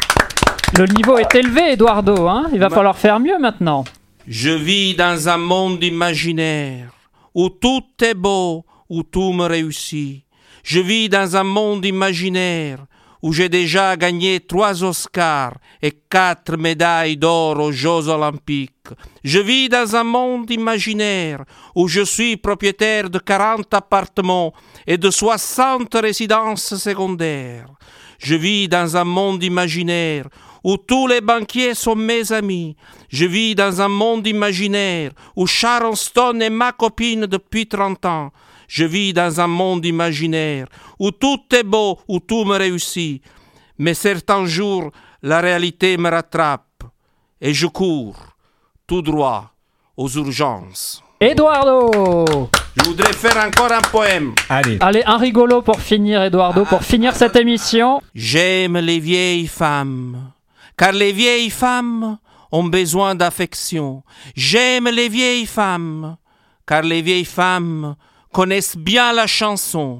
B: Le niveau est élevé, Eduardo, hein? Il va falloir faire mieux maintenant.
A: Je vis dans un monde imaginaire où tout est beau, où tout me réussit. Je vis dans un monde imaginaire où j'ai déjà gagné 3 Oscars et 4 médailles d'or aux Jeux Olympiques. Je vis dans un monde imaginaire où je suis propriétaire de 40 appartements et de 60 résidences secondaires. Je vis dans un monde imaginaire où tous les banquiers sont mes amis. Je vis dans un monde imaginaire où Sharon Stone est ma copine depuis 30 ans. Je vis dans un monde imaginaire où tout est beau, où tout me réussit. Mais certains jours, la réalité me rattrape et je cours tout droit aux urgences.
B: Eduardo!
A: Je voudrais faire encore un poème.
B: Allez, un rigolo pour finir, Eduardo, pour finir cette émission.
A: J'aime les vieilles femmes, car les vieilles femmes ont besoin d'affection. J'aime les vieilles femmes, car les vieilles femmes connaissent bien la chanson.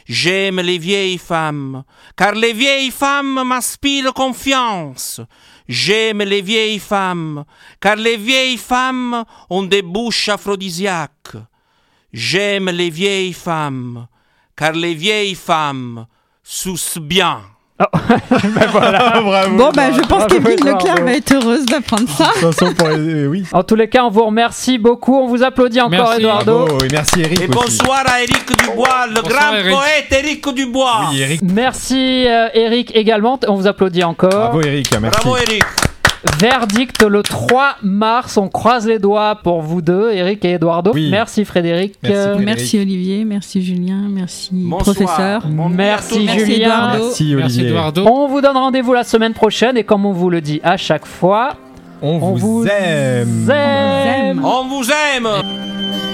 A: J'aime les vieilles femmes, car les vieilles femmes m'inspirent confiance. J'aime les vieilles femmes, car les vieilles femmes ont des bouches aphrodisiaques. J'aime les vieilles femmes, car les vieilles femmes sucent bien.
B: Voilà.
F: Bravo.
G: Bon, je pense qu'Evelyne Leclerc va être heureuse d'apprendre ça.
F: De toute façon, oui.
B: En tous les cas, on vous remercie beaucoup. On vous applaudit encore,
H: Merci.
B: Eduardo.
F: Bravo, et merci Eric
A: Et
F: aussi.
A: bonsoir à Éric Dubois, le grand
H: Eric.
A: poète Éric Dubois.
F: Oui, Eric.
B: Merci Eric également. On vous applaudit encore.
F: Bravo Eric, merci.
A: Bravo Éric.
B: Verdict le 3 mars. On croise les doigts pour vous deux, Eric et Eduardo.
F: Oui.
B: Merci Frédéric.
G: Merci Olivier, merci Julien, merci
A: Bonsoir.
G: professeur.
B: Merci
G: Merci
B: Julien.
G: Eduardo.
F: Merci
H: Merci
F: Olivier.
H: Eduardo.
B: On vous donne rendez-vous la semaine prochaine et comme on vous le dit à chaque fois,
F: On vous aime.
B: aime.
A: On vous aime.